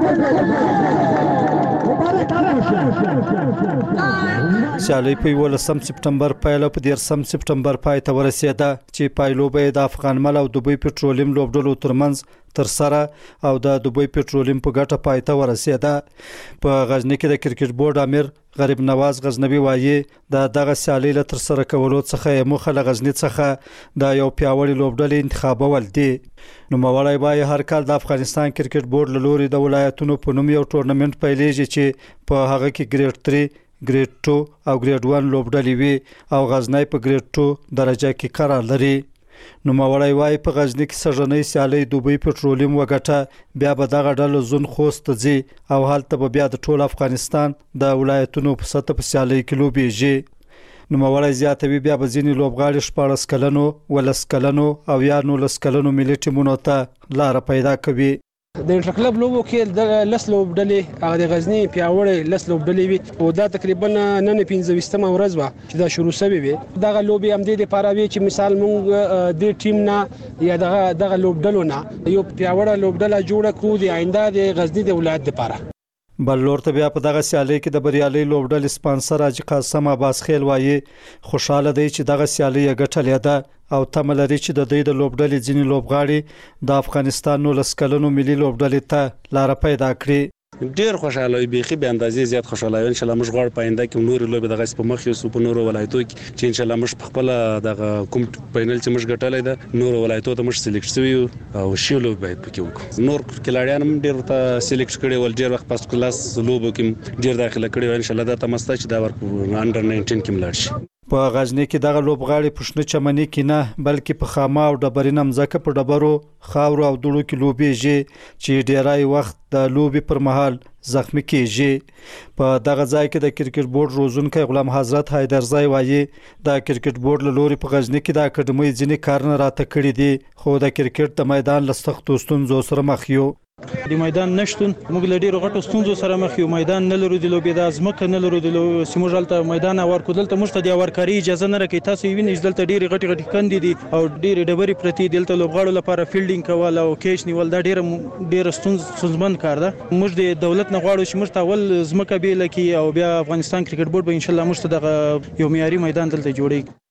سیالي په 18 سپټمبر پیل او په 13 سپټمبر پای ته ورسېده چې پایلوبه د افغان مل او دوبۍ پټرولیم لوبډلو ترمنځ تر سره او د دوبۍ پټرولیم په ګټه پای ته ورسېده. په غزنی کې د کرکټ بورډ امیر غریب نواز غزنوي وایي دغه سیالي له تر سره کولو څخه مخه له غزنی څخه د یو پیاوړي لوبډلې انتخابول دي. نو مولای وایي هر کال د افغانستان کرکټ بورډ له لوري د ولایتونو په نوم یو ټورنمنت پیلېږي چې په هغه کې ګریډ 3 ګریډ 2 او ګریډ 1 لوبډلې وي او غزنی په ګریډ 2 درجه کې قرار لري. نو مولای وایي په غزنی کې سږنۍ سیالي دوبۍ پټرولیم وګټه بیا به دغه ډله زون خوست ځي او هلته به بیا د ټول افغانستان د ولایتونو په سطح په سیالي کې لوبېږي. نو مولای زیاتوي بیا به ځینې لوبغاړي 14 کلنو 12 کلنو او یا 19 کلنو ملي ټیمونو ته لار پیدا کوي. د انټر کلب لوبو کې د لس لوبډلې هغه د غزنی پیاوړې لس لوبډلې وي او دا تقریبا نن 15مه ورځ و چې دا شروع شوی وي. دغه لوبي هم د لپاره وي چې مثال مونږ د ټیم نه یا دغه لوبډلو نه یو پیاوړه لوبډله جوړه کړو د آینده د غزنی د ولایت لپاره. بل لور ته بیا په دغه سیالي کې د بریالي لوبډلې سپانسر حاجی قاسم عباس خیل وایي خوشاله دی چې دغه سیالي ګټلې ده او تمه لري چې د دې د لوبډلې ځینې لوبغاړي د افغانستان 19 کلنو ملي لوبډلې ته لار پیدا کړي. ډیر خوشاله وي بيخي به اندازې زیات خوشاله وي. ان شاء الله موږ غواړو پاینده کې نور لوبي دغه په مخ یو په نور ولایتو کې چې ان شاء الله موږ خپل دغه کوم فائنل چې موږ ګټلې ده نور ولایتو ته موږ سلیکټ شوی او شیلو باید پکې وکړو. نور کلاړیان هم ډیر ته سلیکټ کړي ول ډیر وخت پاس کلاس لوبو کې ډیر داخله کړي ان شاء الله دا تمسته چې دا ورکو انډر 19 کې ملار شي. په غزنی کې دغه لوبغاړي پښنه چمنی کې نه بلکې په خامه او ډبرینه مځکه په ډبرو خاور او دوړو کې لوبېږي چې ډیرای وخت د لوبي پر مهال زخمی کیږي. په دغه ځای کې د کرکټ بورډ روزونکي غلام حضرت حیدرزای وایي د کرکټ بورډ له لوري په غزنی کې د اکیډمي ځینې کارونه راته کړی دي خو د کرکټ د میدان له سختو ستونزو سره مخ یو. د میدان نشټون موږ له ډیرو غټو ستونزو سره مخ یو. میدان نه لرو د لوبې د ازمکه نه لرو د سیموجالته میدان اور کودلته موږ ته د ورکاري اجازه نه راکې. تاسو وینئ چې دلته ډیره غټي کندې دي او ډیره ډبرې پرتی دلته لوبغاړو لپاره فیلډینګ کول او کیچ نیول دا ډیره ستونزمن کار ده. موږ د دولت نه غواړو چې موږ ته ول ازمکه به لکې او بیا افغانستان کرکټ بورډ به ان شاء الله موږ ته د یو معیاري میدان دلته جوړي.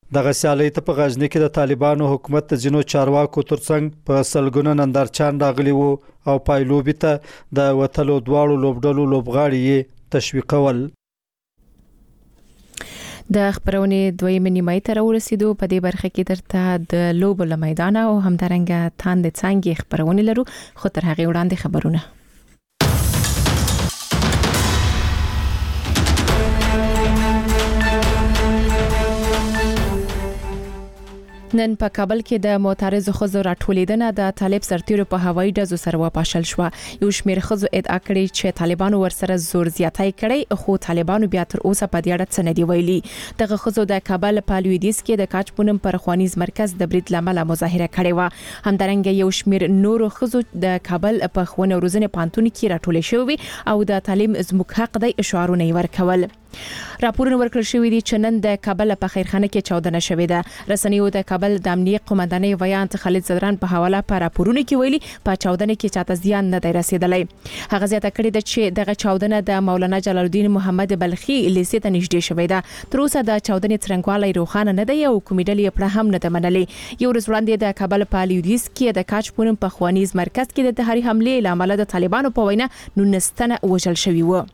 دغه سیالي ته په غزنی کې د طالبانو حکومت د جنو چارواکو ترڅنګ په سلګونه نندارچان راغلي وو او پایلوبي ته د وټلو دواړو لوبډلو لوبغاړي تشویقول. د خبرونې دویمه نیمه ته ورسېدو. په دې برخه کې درته د لوبو له میدان او همدارنګه تاند څنګه خبرونه لرو، خو تر هغه وړاندې خبرونه. نن په کابل کې د معترضو ښځو راټولیدنه د طالب سرتیرو په هوایي ډزو سره وپاشل شو. یو شمېر ښځو ادعا کړې چې طالبانو ورسره زور زیاتی کړی، خو طالبانو بیا تر اوسه په دې اړه څه نه دی ویلي. دغه ښځو د کابل په لویدیځ کې د کاچ پونم پر خوانیز مرکز د برید لامل مظاهره کړې و. همدارنګه یو شمېر نورو ښځو د کابل په ښوونه روزنې پانتون کې راټولې شوې او د تعلیم زموږ حق دی اشعارونه ورکول. راپورونه ورکړل شوې دي چې نن د کابل په خیرخانه کې چاودنه شوې ده. رسنیو د کابل د امنیت قومندانۍ ویان خالد زدران په حواله په راپورونه کې ویلي په چاودنه کې چاته زیان نه دی رسیدلی. هغه زیاته کړې ده چې دغه چاودنه د مولانا جلال الدین محمد بلخي لیسې ته نږدې شوې ده. تر اوسه د چاودنې څرنګوالی روښانه نه دی او کومې ډلې پړه هم نه ده منلې. یو ورځ وړاندې د کابل په لویدیځ کې د کاچ پونم په خوانیز مرکز کې د تحریک حمله لامل د طالبانو په وینا 19 تنه وژل شوي و.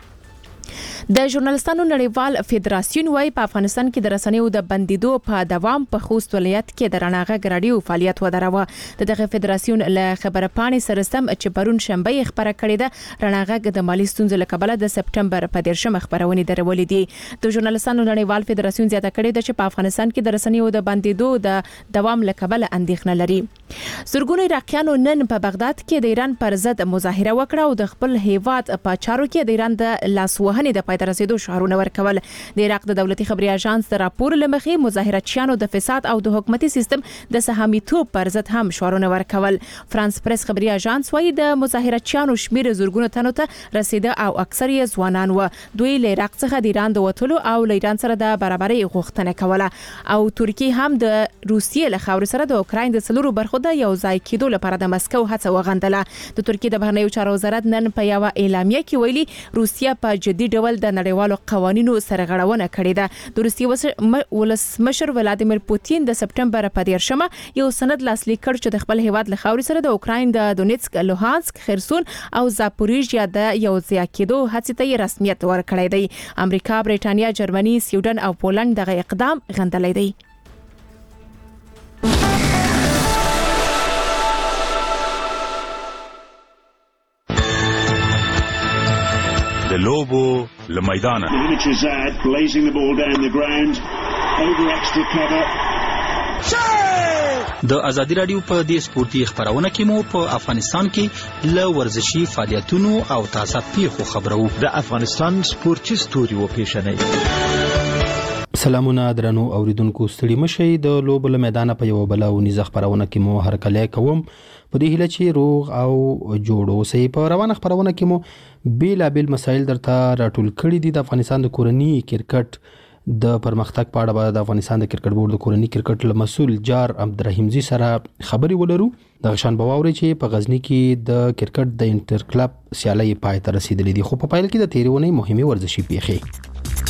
د ژورنالستانو نړیوال فدراسیون وايي په افغانستان کې د رسنیو د بندیدو په دوام په خوست ولایت کې د رڼا غږ رادیو فعالیت ودروه. دغه فدراسیون له خبره پاڼې سره سم چې پرون شنبه خبره کړې ده رڼا غږ د مالی ستونزو له کبله د سپټمبر په 13 خبرونه درولې دي. د ژورنالستانو نړیوال فدراسیون زیاته کړې ده چې په افغانستان کې د رسنیو د بندیدو د دوام له کبله اندېښنه لري. زرګونه عراقیانو نن په بغداد کې د ایران پر ضد مظاهره وکړه او د خپل هیواد په چارو کې د ایران د لاسوهنې د پای ته رسیدو شعارونه ورکول. د عراق د دولتي خبري اژانس د راپور لمخې مظاهراتچیانو د فساد او د حکومتي سیستم د سهامیتوب پر ضد هم شعارونه ورکول. فرانس پریس خبري اژانس وايي د مظاهراتچیانو شمیر زرګونه تنو ته رسیده او اکثر یې ځوانان و. دوی له عراق څخه د ایران د وټلو او له ایران سره د برابرۍ غوښتنه کوله او ترکیه هم د روسیې له خاورې سره د اوکراین د څلورو برخو د یو ځای کېدو لپاره د مسکو هڅه وغندله. د ترکیه د بهرنیو چارو وزارت نن په یو اعلامیه کې ویلي روسیه په جدي ډول د نړیوالو قوانینو سره غړونه کړې ده. د روسیې ولسمشر ولادیمیر پوتین د سپټمبر په 13 یو سند لاسلیک کړ چې د خپل هیواد له خاورې سره د اوکراین د دونیتسک، لوهانسک، خرسون او زاپوریژیا د یو ځای کېدو هڅې ته رسمیت ورکړی دی. امریکا، برېټانیا، جرمني، سویډن او پولند دغه اقدام غندلی دی. د لوبو لمیدانه د ازادي رادیو په دې سپورتي خبرونه کې مو په افغانستان کې ل ورزشي فعالیتونو او تازه پیښو خبرو. د افغانستان سپورتي ستوري و پیښنې. سلامونه درنو اوریدونکو، ستړي مشئ. د لوبو لمیدانه په یو بل ونیزه خبرونه کې مو هرکلی کوم په دې هیله چې روغ او جوړ اوسئ. په روانه خبرونه کې مو بیلابیل مسایل درته راټول کړي دي. د افغانستان د کورني کرکټ د پرمختګ په اړه د افغانستان د کرکټ بورډ د کورني کرکټ له مسول جار عبدالرحیمزي سره خبري ولرو. د غشان بواوري چې په غزنی کې د کرکټ د انټر کلب سیالي پای ته رسیدلې دي، خو په پایل کې د تیرونې مهمه ورزشي پیښې.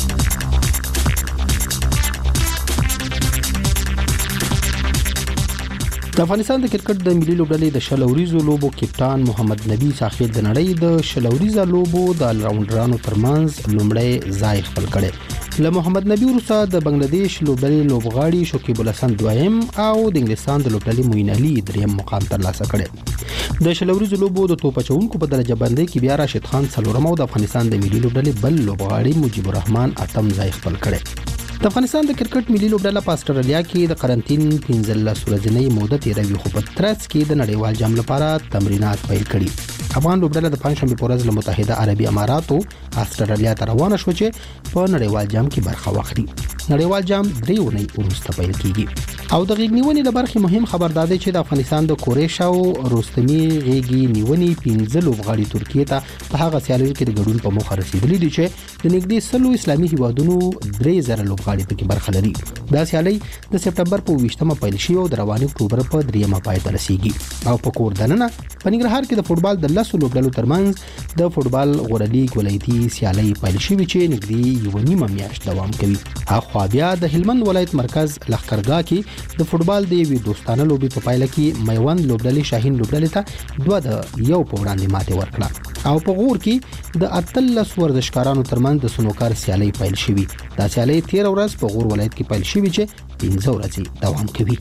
د افغانستان د کرکټ د ملي لوبډلې د شلوریزو لوبو کپټان محمد نبی ساخیل د نړۍ د شلوریزو لوبو د الراوندرانو ترمنځ لومړی ځای خپل کړي. له محمد نبی وروسته د بنگلاديش لوبډلې لوبغاړي شکیب الحسن دویم او د انګلستان د لوبډلې موین علي دریم مقام ترلاسه کړي. د شلوریزو لوبو د توپچونکو په درجه بندۍ کې بیا راشد خان څلورم او د افغانستان د ملي لوبډلې بل لوبغاړي مجيب الرحمن اتم ځای خپل کړي. د افغانستان د کرکټ ملي لوبډله په استرالیا کې د قرنټین 15 ورځې موده تیروي، خو په ترڅ کې د نړیوال جام لپاره تمرینات پیل کړي. افغان لوبډله د پنځشنبه په ورځ له متحده عربي اماراتو استرالیا ته روانه شو چې په نړیوال جام کې برخه واخلي. نړیوال جام 3 اونۍ وروسته پیل کیږي. او د غیږ نیونې د برخې مهم خبر داده چې د افغانستان د کورېش او روستمي غیږ نیونې 15 لوبغاړي ترکیه ته په هغه سیالیو کې د ګډون په موخه رسیدلي دي چې د نږدې 100 اسلامي هیوادونو 3000 لوبغاړي پکې برخه لري. دا سیالي د سپټمبر په 20مه پیل شي او د رواني اکتوبر په 3مه پای ته رسیږي. او په کور دننه په ننګرهار کې د فوټبال د 10 لوبډلو ترمنځ د فوټبال غوړه لیګ ولایتي سیالي پیل شوې چې نږدې 1.5 میاشت دوام کوي. اخو خو بیا د هلمند ولایت مرکز لخرګاه کې د فوتبال د یوې دوستانه لوبي په پایله کې میوند لوبډلې شاهین لوبډلې ته 2-1 په وړاندې ماته ورکړه او په غور کې د 13 ورزشکارانو ترمنځ د سنوکار سیالي پیل شوې. دا سیالي 13 ورځې په غور ولایت کې پیل شوې چې 15 ورځې دوام کوي.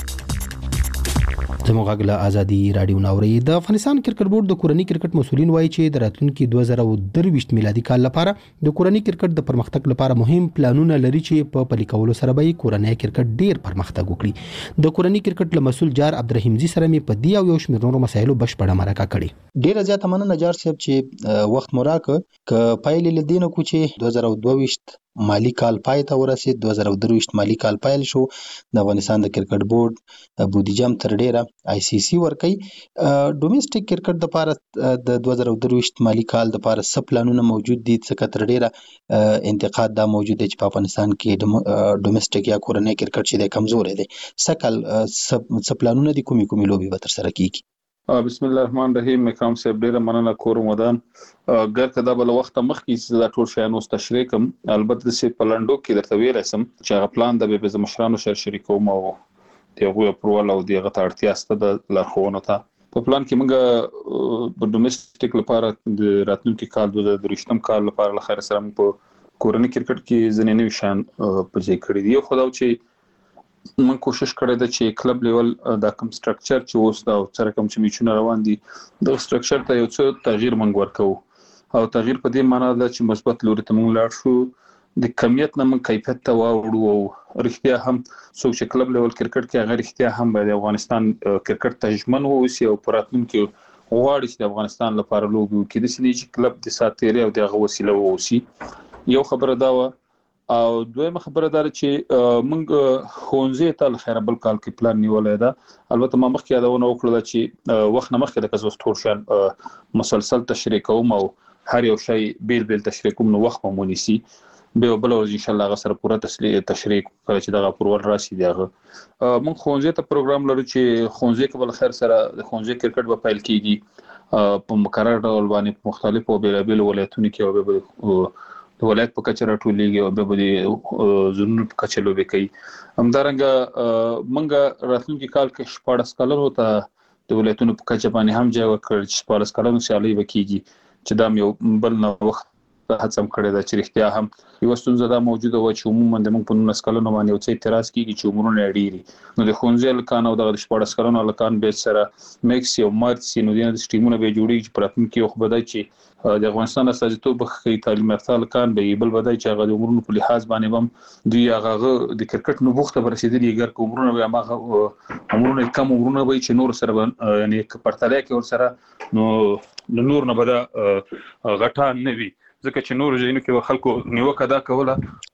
زموږ غږ له ازادي رادیو ناوري. د افغانستان کرکټ بورډ د کورني کرکټ مسولین وایي چې د راتلونکي 2023 میلادي کال لپاره د کورني کرکټ د پرمختګ لپاره مهم پلانونه لري چې په پلي کولو سره به کورني کرکټ ډیر پرمختګ وکړي. د کورني کرکټ له مسول جار عبدالرحیمزي سره می په دی او یو شمېر نورو مسایلو بشپړه مرکه کړې. ډیر زیات مننه جار صاحب چې وخت مراکه ک پایلې لدینه کو چې 2022 مالی کال پای ته ورسید. 2023 مالی کال پایل شو. د افغانستان د کرکټ بورډ بودیجه تر ډیره آی سی سی ورکي. ډومېسټک کرکټ د لپاره د 2023 مالی کال د لپاره څه پلانونه موجود دي؟ څه تر ډیره انتقاد دا موجود دی چې په افغانستان کې ډومېسټک یا کورنۍ کرکټ چې د کمزور دی. څه پلانونه دي؟ کومي لوبي به تر سره کیږي؟ بسم الله الرحمن الرحیم. مقام صاحب ډیره مننه کور مدان ګر کدا بل وخت مخکې دا ټول شیان اوس تشریح کوم. البته چې پلانډو کې درته ویل سم چې هغه پلان د به مشرانو سره شریکوم او دغه پرول او دغه اړتیا ست د لارښوونو ته په پلان کې موږ د ډومېسټک لپاره د راتلونکي کال 2023 کال لپاره لخر سره په کورنۍ کرکټ کې ځنې نوي شان په ځای کړی دی. خو دا چې من کوشش کړی دا چې کلب لیول دا کوم سټرکچر چې اوس دا سره کوم چې میچونه روان دي د سټرکچر ته یو څه تغییر منګ ورکو او تغییر په دې معنی دا چې مثبت لوري ته موږ لاړ شو. د کمیت نه من کیفیت ته واوړو او رښتیا هم څو چې کلب لیول کرکټ کې هغه رښتیا هم د افغانستان کرکټ ته ژمن ووسی او پراتونکو غواړي چې د افغانستان لپاره لوبي وکړي. د سړي چې کلب د ساتيري او دغه وسیله ووسی. یو خبره دا و او دویمه خبره دا چې موږ خونځې ته خیر بل کال کې پلان نیولای دا. البته ما مخکې یادونه وکړه چې وخت نه مخکې د کزوس ټول شان مسلسل تشریح کوم او هر یو شی بیل تشریح کوم نو وخت مونږ نسی به بل ورځ ان شاء الله غسر پوره تشریح کړی چې دغه پرول راشي. دغه موږ خونځې ته پروګرام لرو چې خونځې کې بل خیر سره د خونځې کرکټ په پیل کیږي په مقرر ډول باندې مختلفو بیلابل ولایتونو کې او به د ولایت په کچه راټولېږي او به د زونونو په کچه لوبې کوي. همدارنګه موږ راتلونکي کال کې 14 کلونو ته د ولایتونو په کچه باندې هم ځای ورکړ چې 14 کلونو سیالي وکړي چې دا یو بل نه وخت هڅه کړې ده چې رښتیا هم یو ستونزه دا موجوده و چې عموما د موږ په 19 کلونو باندې یو څه اعتراض کیږي چې عمرونه ډیری نو د خونځې لکان او د 14 کلونو لکان به سره میکس یو مارچ سینو د ټیمونو به جوړیږي چې پراتونکو خو بدای چې د افغانستان استازیتوب بخښي تعلیم یافته لکان به بل بدای چې هغه د عمرونو په لحاظ باندې هم دوی هغه د کرکټ نو بوخته برسېدلي ګر کو عمرونه به هغه عمرونه کم عمرونه وي چې نور سره یعنی پرتاله کې ور سره نو نور نه بده غټه نه وي ځکه چې نور ځینو کې خلکو نیوکه دا کوله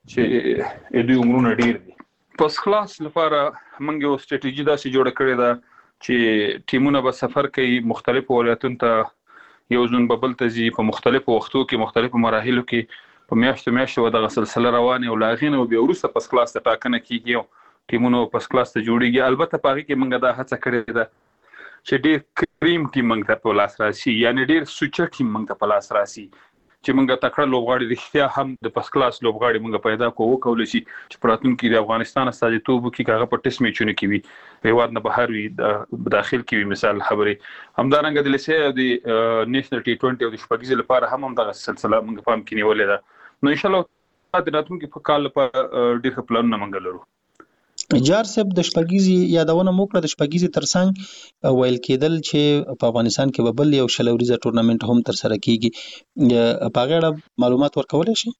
چې دوی عمرونه ډیر دي. پس خلاص لپاره موږ یو ستراتیژي داسې جوړه کړې ده چې ټیمونه به سفر کوي مختلفو ولایتونو ته یو ځون ببل ته ځي په مختلفو وختو کې مختلفو مراحلو کې په میاشتو دغه سلسله روانه او لاغینه او بیا وروسته پس خلاص ته ټاکنه کیږي ټیمونو پس خلاص ته جوړیږي. البته په هغه کې موږ دا هڅه کړې ده چې ډیر کریم ټیم موږ ته په لاس راشي یعنی ډیر سوچ ټیم موږ ته په لاس راشي چې موږ تکړه لوبغاړي رښتیا هم د پس کلاس لوبغاړي موږ پیدا کوو چې چې پراتونکو د افغانستان استازیتوب کې هغه په ټیسټ میچونه کې وي هیواد نه بهر وي داخل کې وي. مثال خبرې همدارنګه د لسه د نېشنل ټي 20 او د شپږیز لپاره هم دغه سلسله موږ پام کې نیولې ده. نو ان شاء الله د راتلونکي په کال لپاره ډېر پلانونه موږ لرو. جار صاحب د شپږیزي یادونه موکړه د شپږیزي ترڅنګ ویل کېدل چې په افغانستان کې به بل یو شلوريزه ټورنمنت هم تر سره کیږي په غاړه معلومات ورکولای شي؟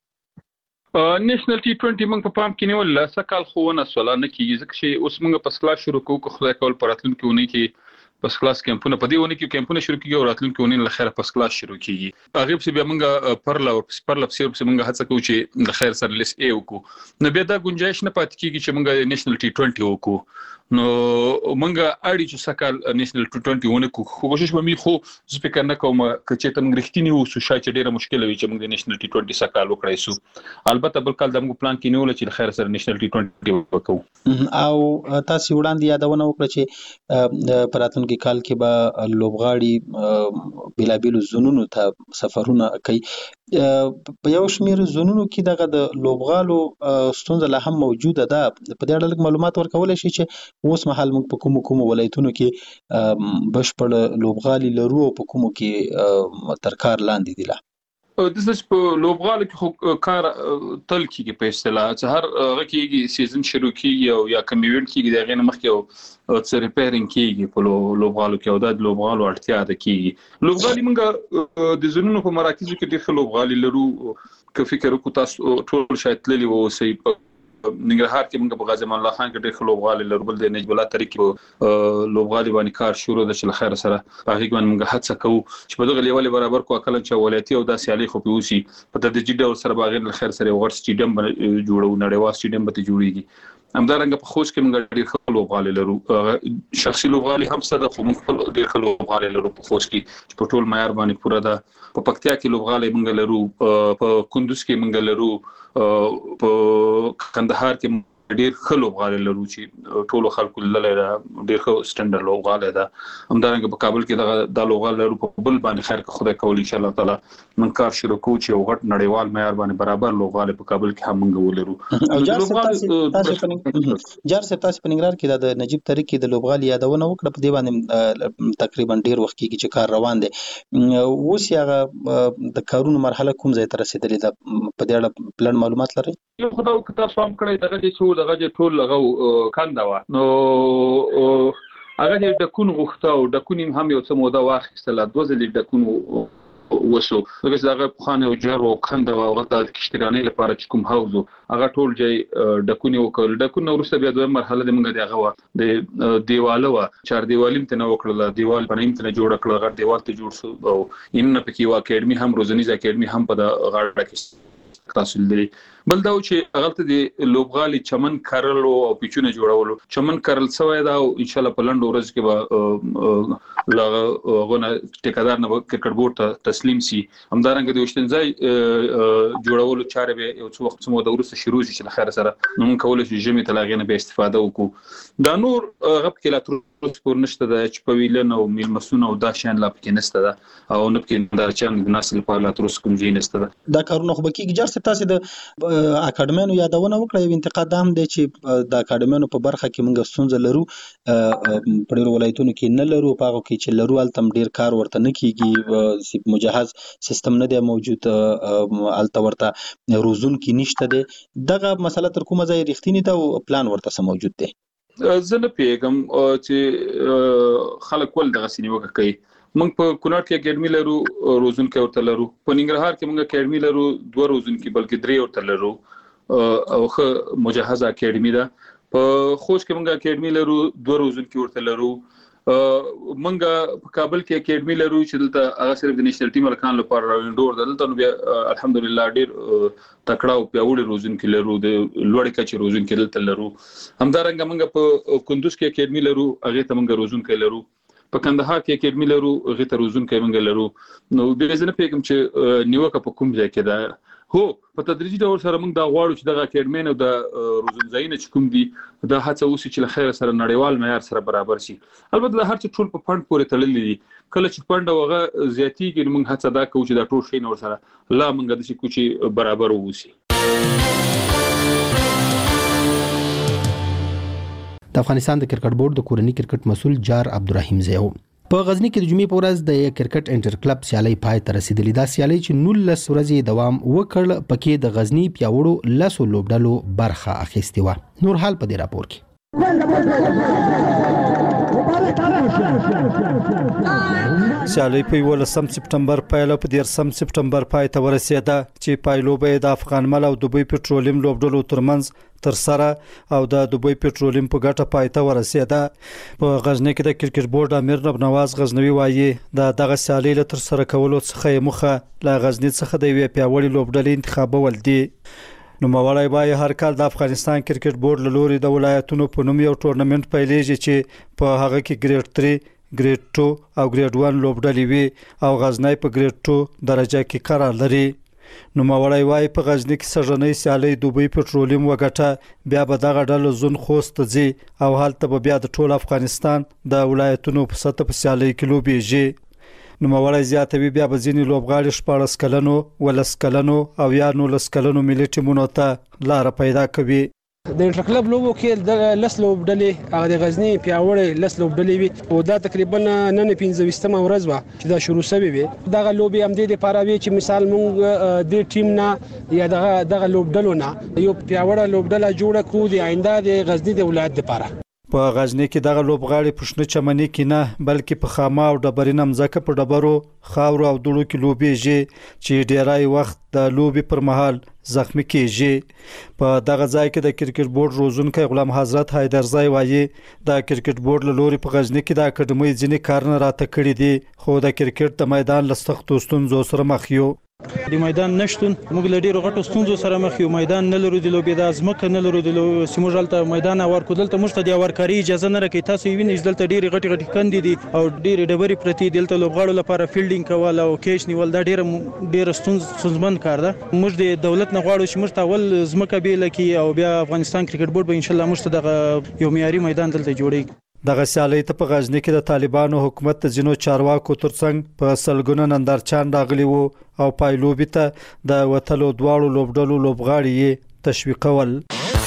نېشنل ټي 20 موږ په پام کې نیول سکهال خو نه سوال نه کیږي ځکه چې اوس موږ په کلاس شروع کوو خدای کول پراتلونکو ونی کې پس کلاس کیمپونه په دې ونی کې کیمپونه شروع کیږي او راتلونکو ونی له خیره پس کلاس شروع کیږي. هغه په بیا موږ پرلا سیرپ موږ هڅه کوو چې د خیر سره لیس ای وکړو نو بیا دا گنجائش نه پات کیږي چې موږ نېشنل ټي 20 وکړو نو موږ اړي چې سکهال نېشنل ټي 20 ونه کو کوشش به می خو سپیکر نه کوم چې تم غریښتینی وو سو شای چې ډیره مشکل وي چې موږ د نېشنل ټي 20 سکهال وکړای سو. البته بل کال د موږ پلان کې نیول چې خیر سره نېشنل ټي 20 وکړو او تاسو وړاندې یادونه وکړه چې پراتونکو راتلونکي کال کې به لوبغاړي بلابل زونونو ته سفرونه کوي. په یو شمېر زونونو کې دغه د لوبغالو ستونزه لا هم موجوده ده. په دې اړه معلومات ورکول شي چې اوس مهال موږ په کوم ولایتونو کې بشپړ لوبغالي لرو او په کومو کې تر کار لاندې دي. د دې په لوبغالو کې کار تل کېږي په اصطلاح چې هر هغه کېږي سیزن شروع کېږي او یا کوم ایونت کېږي د هغې نه مخکې او څه ریپیرینګ کېږي په لوبغالو کې او دا د لوبغالو اړتیا ده کېږي. لوبغالي موږ د زونونو په مراکزو کې ډېر ښه لوبغالي لرو. که فکر وکړو تاسو ټول شاید تللي اوسئ ننګرهار کې موږ په غازي امان الله خان کې ډېر ښه لوبغالي لرو. بل د نجیب الله طریق لوبغالي باندې کار شروع ده چې له خیر سره په هغې باندې موږ هڅه کوو چې په دغه لیولې برابر کړو. کله چې ولایتي او دا سیالۍ خو پې اوسي په تدریجي ډول سره به هغې له خیر سره یو غټ سټیډیم به جوړوو، نړیوال سټیډیم به جوړېږي. همدارنګه په خوست کې موږ ډېر ښه لوبغالي لرو. شخصي لوبغالي هم څه ده خو موږ خپل ډېر ښه لوبغالي لرو په خوست کې چې په ټول معیار باندې پوره ده. په پکتیا کې لوبغالي موږ لرو، په کندوز کې موږ لرو، په کندهار کې ډېر ښه لوبغالي لرو چې ټولو خلکو لیدلی ده. ډېر ښه سټنډرډ لوبغالی ده. همدارنګه په کابل کې دا لوبغالی لرو. په بل باندې خیر که خدای کول انشاءالله تعالی موږ کار شروع کوو چې یو غټ نړیوال معیار باندې برابر لوبغالی په کابل کې هم موږ ولرو. جار صاحب تاسو په ننګرهار کې د نجیب طریق د لوبغالي یادونه وکړه. په دې باندې تقریبا ډېر وخت کېږي چې کار روان دی. اوس هغه د کارونو مرحله کوم ځای ته رسېدلې ده؟ په دې اړه پلان معلومات لرئ؟ یو خو دا کتاب پام کړی دغه چې ټول هغه کنده وه نو هغه یې ډکون غوښته او ډکون هم یو څه موده واخیستله. 2 ځلې ډکون وشو ځکه چې هغه پخوانی جر او کنده وه. هغه د کشتیرانۍ لپاره چې کوم حوض و هغه ټول ځای ډکون یې وکړل. ډکون نه وروسته بیا دویم مرحله د موږ د هغه وه د دیواله وه. چاردیوالي م ترنه وکړله، دیوال بنه م ترنه جوړه کړله، غټ دیوال ته جوړ شو او انونه پکې یو اکیډمي هم روزنیز اکیډمي هم په د غاړه کې تحصیل دی. بل دا چې هغه ته د لوبغالي چمن کرلو او پیچونه جوړولو. چمن کرل شوی دا او ان شاء الله په لنډو ورځ کې به لغونه ټیکادار نه کرکټ بورډ ته تسلیم شي. همدارنګه د وشتنځای جوړولو چارې به یو څه وخت موده وروسته شروع شي چې له خیر سره موږ کولی شو ژمي ته له هغې نه به استفاده وکړو. دا نور هغه پکې لا تر اوسه نشته ده چې پویلن او میلمستون او دا شیان لا پکې نشته ده او نه پکې دا چانګ د ناس لپاره لا تر اوسه کوم ځای نشته ده. دا کارونه خو به کېږي. جار صاحب تاسې د اکاډمیانو یادونه وکړه. یو انتقاد هم دی چې د اکاډمیانو په برخه کې موږ ستونزه لرو. په ډېرو ولایتونو کې نه لرو، په هغو کې چې لرو هلته هم ډېر کار ورته نه کېږي. مجهز سیستم نه دی موجود، هلته ورته روزونکي نشته دی. دغه مسله تر کومه ځایه رښتینې ده او پلان ورته څه موجود دی؟ زه نه پوهېږم چې خلک ولې دغسې نیوکه کوي. موږ په کونړ کې اکیډمي لرو، روزونکي ورته لرو. په ننګرهار کې موږ اکیډمي لرو 2 روزونکي بلکې 3 ورته لرو او ښه مجهزه اکیډمي ده. په خوست کې موږ اکیډمي لرو 2 روزونکي ورته لرو. موږ په کابل کې اکیډمي لرو چې دلته هغه صرف د نېشنل ټیم هلکانو لپاره راوینډور ده. دلته نو بیا الحمدلله ډېر تکړه او پیاوړي روزونکي لرو، د لوړې کچې روزونکي دلته لرو. همدارنګه موږ په کندوز کې اکیډمي لرو، هغې ته موږ روزونکي لرو. په کندهار کې اکیډمي لرو، هغې ته روزونکي موږ لرو. نو بیا زه نه پوهېږم چې نیوکه په کوم ځای کې ده. هو په تدریجي ډول سره موږ دا غواړو چې دغه اکیډمي او د روزنځایونه چې کوم دي دا هڅه وشي چې له خیره سره نړیوال معیار سره برابر شي. البته دا هر څه ټول په فنډ پورې تړلي دي. کله چې فنډ او هغه زیاتېږي نو موږ هڅه دا کوو چې دا ټول شی نور سره لا موږ داسې کوو چې برابر واوسي. د افغانستان د کرکټ بورډ د کورني کرکټ مسؤل جار عبدالرحیم زیو په غزنی کې د جمعې په ورځ د کرکټ انټر کلب سیالي پای ته رسیدلې. دا سیالي چې 19 ورځې دوام وکړ، پکې د غزنی پیاوړو 10 لوبډلو برخه اخیستې و. نور حال په دې راپور کې سیالي په 11 سپټمبر پیل او په 13 سپټمبر پای ته ورسېده چې پایلوبه د افغان مل او دوبۍ پټرولیم لوبډلو ترمنځ تر سره او د دوبۍ پټرولیم په ګټه پای ته ورسېده. په غزنی کې د کرکټ بورډ امیر نواز غزنوي وایي دغه سیالي له تر سره کولو څخه مخه له غزنی څخه د یوې پیاوړې لوبډلې انتخابول دي. نو موړای وایي هر کال د افغانستان کرکټ بورډ له لوري د ولایتونو په نوم یو ټورنمنت پیلېږي چې په هغه کې ګریډ 3 ګریډ 2 او ګریډ 1 لوبډلې وي او غزنی په ګریډ 2 درجه کې قرار لري. نوموړی وایي په غزني کې سږنۍ سیالۍ دوبۍ پټرولیم وګټه بیا به دغه ډله زون خوست ته ځي او هلته به بیا د ټول افغانستان د ولایتونو په سطح په سیالۍ کې لوبېږي. نوموړی زیاتوي بیا به ځینې لوبغاړي 14 کلنو 12 کلنو او یا 19 کلنو ملي ټیمونو ته لاره پیدا کوي. د انټر کلب لوبو کې د لس لوبډلې هغه د غزنی پیاوړې لس لوبډلې وي او دا تقریبا نن 15مه ورځ وه چې دا شروع شوی وي. دغه لوبي هم د لپاره وي چې مثال مونږ د ټیم نه یا دغه لوبډلو نه یو پیاوړه لوبډله جوړه کړو د آینده د غزنی د ولایت لپاره. په غزنی کې دغه لوبغاړي پښنه چمنی کې نه بلکې په خامه او ډبرینه مځکه په ډبرو خاورو او دوړو کې لوبېږي چې ډیرای وخت د لوبي پر مهال زخمی کېږي. په دغه ځای کې د کرکټ بورډ روزونکي غلام حضرت حیدرزای وایي د کرکټ بورډ له لوري په غزنی کې د اکیډمۍ ځینې کارونه راته کړي دي خو د کرکټ د میدان له سختو ستونزو سره مخ یو. د میدان نشټون موږ له ډیرو غټو ستونزو سره مخ یو. میدان نه لرو د لوبې د ازمکه نه لرو د سیمو ژلته میدان ورکو دلته موږ ته د ورکاري اجازه نه راکې. تاسو وینئ دلته ډیره غټي کندې دي او ډیره ډبرې پرتی دلته لوبغاړو لپاره فیلډینګ کول او کیچ نیول دا ډیره ستونزمن کار ده. موږ د دولت نه غواړو چې موږ ته اول ځمکه بیل کړي او بیا افغانستان کرکټ بورډ به ان شاء الله موږ ته دغه یو معیاري میدان دلته جوړي. دغه سیالۍ ته په غزنی کې د طالبانو حکومت د ځینو چارواکو ترڅنګ په سلګونه نندارچیان راغلي وو او پایلوبي ته د وتلو دواړو لوبډلو لوبغاړي یې تشویقول.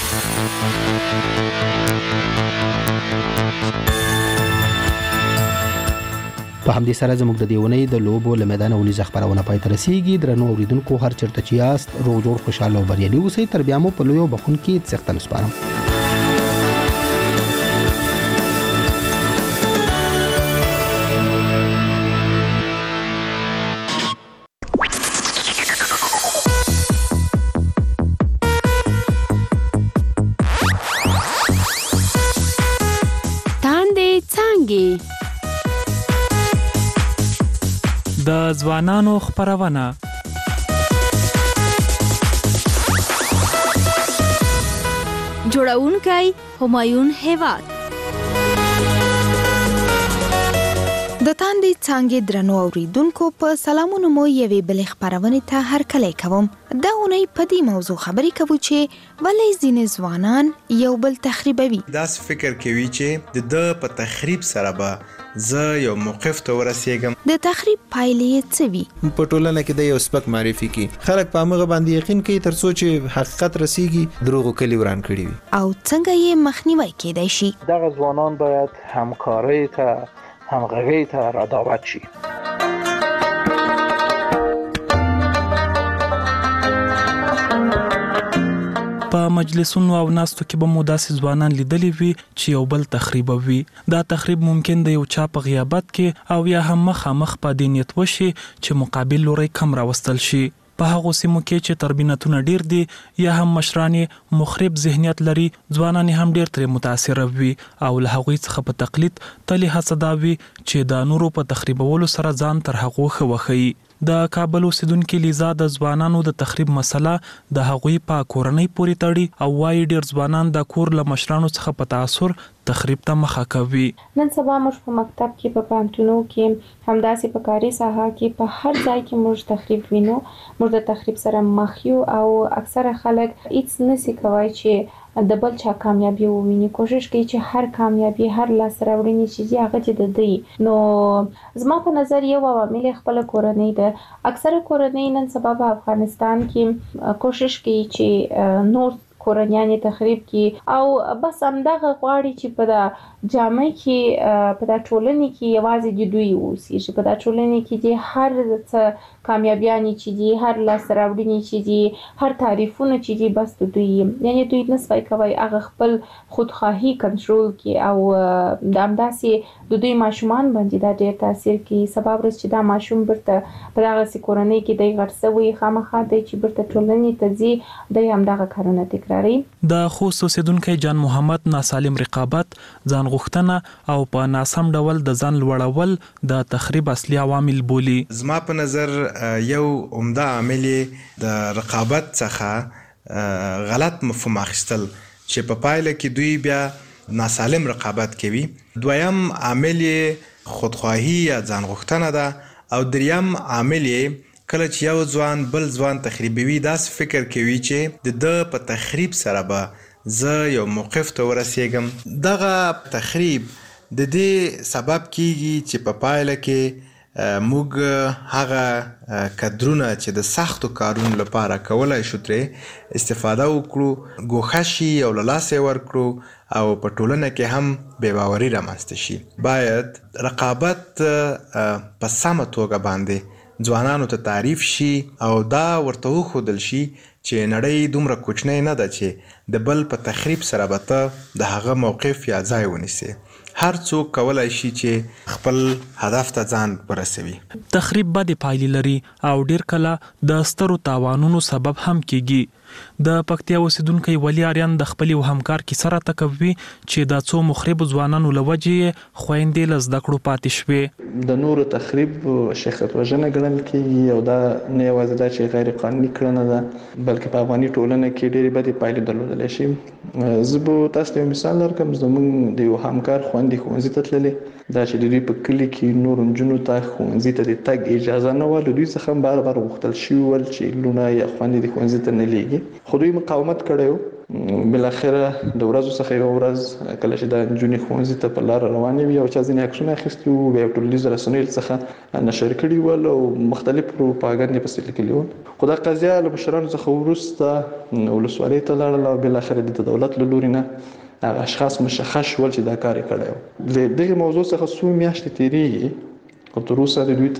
په همدې سره زموږ د دیونې د لوبو له میدان ولې خبرونه پای ته رسیږي. درنو اوریدونکو هر چیرته چې یاست روغ جوړ خوشاله او بریالي اوسئ. تر بیا مو په لویو بخون کې څښتن سپارم. د ځوانانو خبرونه جوړونکی همایون هیواد د تاندې څنګه درنو اوریدونکو په سلامونو مو یوې بلې خبرونه ته هرکلی کوم. دا اونۍ په دې موضوع خبرې کوو چې ولې ځینې ځوانان یو بل تخریبوي. داس فکر کوي چې د په تخریب سره به زه یو موقف ته ورسېږم. د تخریب پایلې څه وي؟ په ټولنه کې د یو سپک معرفي کی خلک په هغه باندې یقین کوي تر څو چې حقیقت رسیږي دروغ کلی وران کړی وي. او څنګه یې مخنیوي کېدای شي؟ دغه ځوانان باید همکارۍ ته همغږۍ ته را دعوت شي. په مجلسونو او ناستو کې به مو داسې ځوانان لیدلی وي چې یو بل تخریبوي. دا تخریب ممکن د یو چا په غیابت کې او یا هم مخامخ په دینیت وشي چې مقابل لوري کم راوستل شي. په هغه سیمو کې چې تربینتونه ډیر دي یا هم مشران مخرب ذهنیت لري ځوانان هم ډیر تر متاثر وي او له هغوی څخه په تقلید تلی حسداوي چې د نورو په تخریبولو سره ځان تر هغه خوخي. د کابل اوسیدونکو لیزا د ځوانانو د تخریب مسله د هغوی په کورنۍ پورې تړي او وايي ډیر ځوانان د کور له مشرانو څخه په تاثر تخریب ته مخه کوي. نن سبا موږ په مکتب کې په پانتونو کې همداسې په کاري ساحه کې په هر ځای کې موږ تخریب وینو. موږ د تخریب سره مخ یو او اکثره خلک هیڅ نسی کوي چې د بل چا کامیابی وویني. کوشش کوي چې هر کامیابی هر لاس راوړنی چې هغه چې د دی. نو زما په نظر یو عوامل خپل کورنۍ ده. اکثره کورنۍ نن سبا په افغانستان کې کوشش کوي چې نور کورنیان تخریب کی او بس همدغه غواړي چې په د جامع کې په د ټولنې کې یوازې د دوی اوسي چې په د ټولنې کې د هر څه کامیابیانی چې دي هر لاس راوړنی چې دي هر تعریفونه چې دي بس د دوی یعنی دوی نسوي کوي هغه خپل خودخواهی کنټرول کی او د همداسې د دوی ماشومان باندې دا ډېر تاثیر کوي. سبب ورځ چې دا ماشوم برته په دغه کورنۍ کې د غړسوي خامخا دی چې برته ټولنې ته ځي د همدغه کارونه تکراري. د خوست اوسیدونکو جان محمد ناسالم رقابت ځان غوښتنه او په ناسم ډول د ځان لوړول د تخریب اصلي عوامل بولي. زما په نظر یو عمده عامل د رقابت څخه غلط مفهوم اخیستل چې په پایله کې دوی بیا ناسالم رقابت کوي. دویم عامل خودخواهی یا ځان غوښتنه ده او دریم عامل کله چې یو ځوان بل ځوان تخریبوي داس فکر کوي چې د په تخریب سره به زه یو موقف ته ورسېږم. دغه تخریب د دې سبب کیږي چې په پایله کې موږ هغه کدرونه چې د سختو کارونو لپاره کولای شو ترې استفاده وکړو ګوښه شي او له لاسه ورکړو او په ټولنه کې هم بېباوري رامنځته شي. باید رقابت په سمه توګه باندې ځوانانو ته تعریف شي او دا ورته وښودل شي چې نړۍ دومره کوچنۍ نه ده چې د بل په تخریب سره به ته د هغه موقف یا ځای ونیسي. هر څوک کولای شي چې خپل هدف ته ځان ورسوي. تخریب بدې پایلې لري او ډیر کله د سترو تاوانونو سبب هم کیږي. د پکتیا اوسیدونکو ولی اریان د خپل همکار کیسه راته کوي چې د څو مخرب ځوانانو لوجې خويندې لزده کړو پاتې شوې. د نورو تخریب شخصیت وژنه ګڼل کیږي او دا نه یوازې دا چې غیر قانوني کړنه ده بلکې په افغاني ټولنه کې ډېرې بدې پایلې درلودلی شي. زه به تاسو ته مثال درکړم. زموږ د یو همکار خویندې ښوونځي ته تللې دا چې د دوی په کلي کې نور نجونو ته ښوونځي ته د تګ اجازه نه وه. له دوی څخه هم بار بار غوښتل شوي ول چې لونه یا خویندې د ښوونځي ته نه لیږي خو دوی مقاومت کړی و. بالاخره د ورځو څخه یوه ورځ کله چې دا نجونې ښوونځي ته په لاره روانې وي او چا ځینې عکسونه اخیستي وو بیا یې ټولنیزو رسنیو څخه نشر کړي ول او مختلف پروپاګند یې پسې لیکلي ول. خو دا قضیه له مشرانو څخه وروسته ولسوالۍ ته لاړله او بالاخره د دولت له لوري نه هغه اشخاص مشخص شول چې دا کار یې کړی و. له دغې موضوع څخه څو میاشتې تېرېږي خو تر اوسه د دوی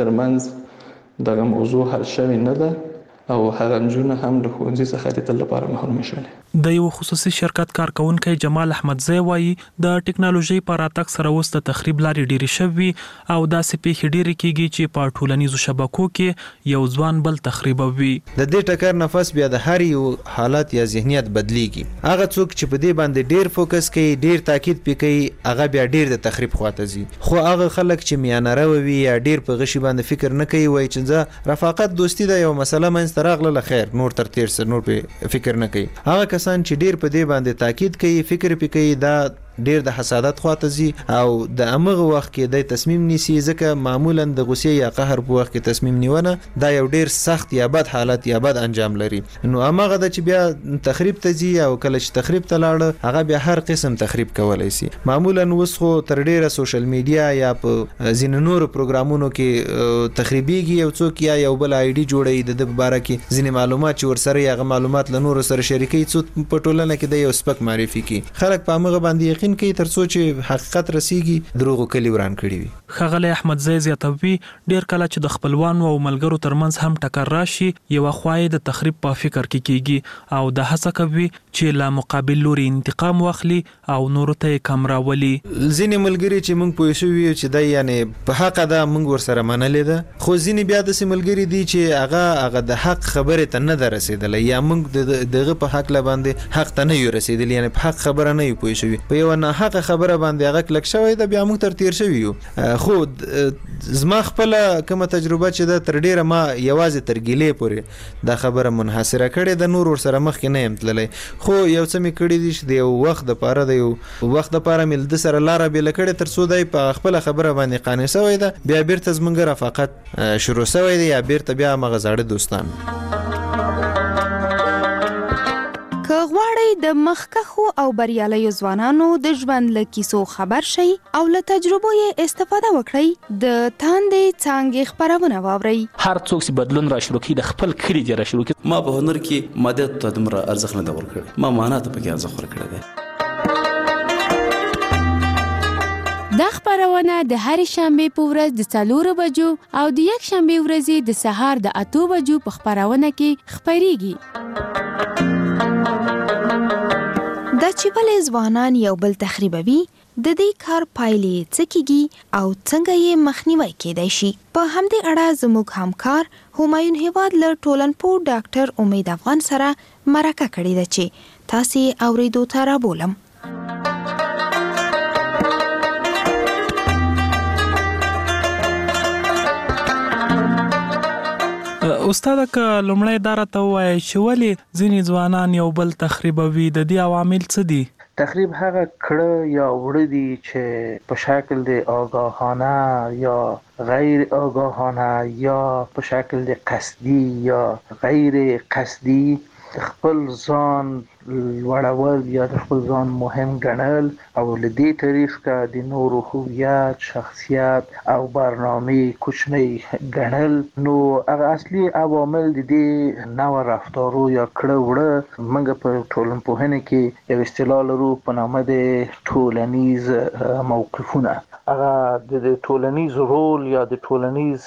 ترمنځ دغه موضوع حل شوې نه ده او هغه نجونه هم له ښوونځي څخه د تل لپاره محرومې شولې. د یو خصوصي شرکت کارکونکي جمال احمدزی وایي د ټکنالوژي په راتګ سره اوس د تخریب لارې ډېرې شوي او داسې پیښې ډېرې کیږي چې په ټولنیزو شبکو کې یو ځوان بل تخریبوي. د دې ټکر نفس بیا د هر یو حالت یا ذهنیت بدلیږي. هغه څوک چې په دې باندې ډېر فوکس کوي ډېر تاکید پکې هغه بیا ډېر د تخریب خواته ځي. خو هغه خلک چې میانه روي یا ډېر په غشي باندې فکر نه کوي وایي چې زه رفاقت دوستي ده یو مسله منځ راغله خیر نور تر تیر سر نور په فکر نه کوي. هغه کسان چې ډیر په دې باندې تاکید کوي فکر پې کوي دا ډیر د حسادت خواته ځي او د امغه وخت کې د تصمیم نیسي ځکه معمولا د غصې یا قهر په وخت کې تصمیم نیونه دا یو ډیر سخت یا بد حالت یا بد انجام لري. نو امغه د چې بیا تخریب ته ځي او کله چې تخریب ته لاړ هغه بیا هر قسم تخریب کولای شي. معمولا اوس خو تر ډیره سوشل میډیا یا په ځینو نورو پروګرامونو کې تخریبيږي یو څوک یا یو بل آی ډي جوړي د باره کې ځینې معلومات چې ورسره یغه معلومات له نورو سره شریکي څوک په ټولنه کې د یو سپک معرفي کی خلک په امغه باندې یقین کوي ترڅو چې حقیقت رسیږي دروغ کلی وران کړی وي. خغلی احمدزی زیاتوي ډیر کله چې د خپلوانو او ملګرو ترمنځ هم ټکر راشي یو خوای د تخریب په فکر کې کیږي او د هڅه کوي چې لا مقابل لوري انتقام واخلي او نور ته کم راولي. ځینې ملګری چې موږ پوه شو چې دا یعنی په حق ده موږ ورسره منلې ده خو ځینې بیا د ملګری دي چې هغه د حق خبره ته نه رسیدلې یا موږ دغه په حق لا باندې حق ته نه یو رسیدلې یعنی په حق خبره نه یو پوه شوی په یو نه حق خبره باندې هغه کلک شوی دا بیا موږ تر تیر شوی یو. خو زما خپل کومه تجربه چې دا تر ډیره ما یوازې ترګیلې پورې دا خبره منحصره کړې د نور سره مخ کې نه يم تللی خو یو څه می کړی دي چې د یو وخت لپاره د یو وخت لپاره مل د سره لاره بل کړې تر څو دای په خپل خبره باندې قانع شوی دا بیا بیرته زمونږ رفاقت شروع شوی دی یا بیرته بیا مغزاړه دوستان. که غواړئ د مخکښو او بریالیو ځوانانو د ژوند له کیسو خبر شئ او له تجربو یې استفاده وکړئ د تاندې څانګې خپرونه واورئ. هر څوک چې بدلون را شروع کړي د خپل کلي دی را شروع کړي. ما په هنر کې مادیات ته دومره ارزښت نه دی ورکړی ما معنا ته پکې ارزښت ورکړی دی. دا خبرونه د هر شنبه په ورځ د 4 بجو او د یک شنبه ورځې د سهار د 8 بجو په خبرونه کې خبريږي. دا چې ولې ځوانان یو بل تخریبوي د دې کار پایلې څه کیږي او څنګه یې مخنیوي کېدای شي. په همدې اړه زموږ همکار همایون هیواد له ټولنپوه ډاکټر امید افغان سره مرکه کړې ده چې تاسو اوریدو ته رابولم. استاد که لومړی دا راته ووایي چې ولې ځینې ځوانان یو بل تخریبوي د دې عوامل څه دي؟ تخریب هغه کړه یا وړه دي چې په شکل د آگاهانه یا غیر آگاهانه یا په شکل د قصدي یا غیر قصدي خپل ځان لوړول یا د خپل ځان مهم ګڼل او له دې طریقه د نورو هویت، شخصیت او برنامه کوچنی ګڼل، نو هغه اصلي عوامل د دې نوع رفتارو یا کړه وړه موږ په ټولنپوهنه کې یو اصطلاح لرو په نامه د ټولنیز موقفونه. هغه د ټولنیز رول یا د ټولنیز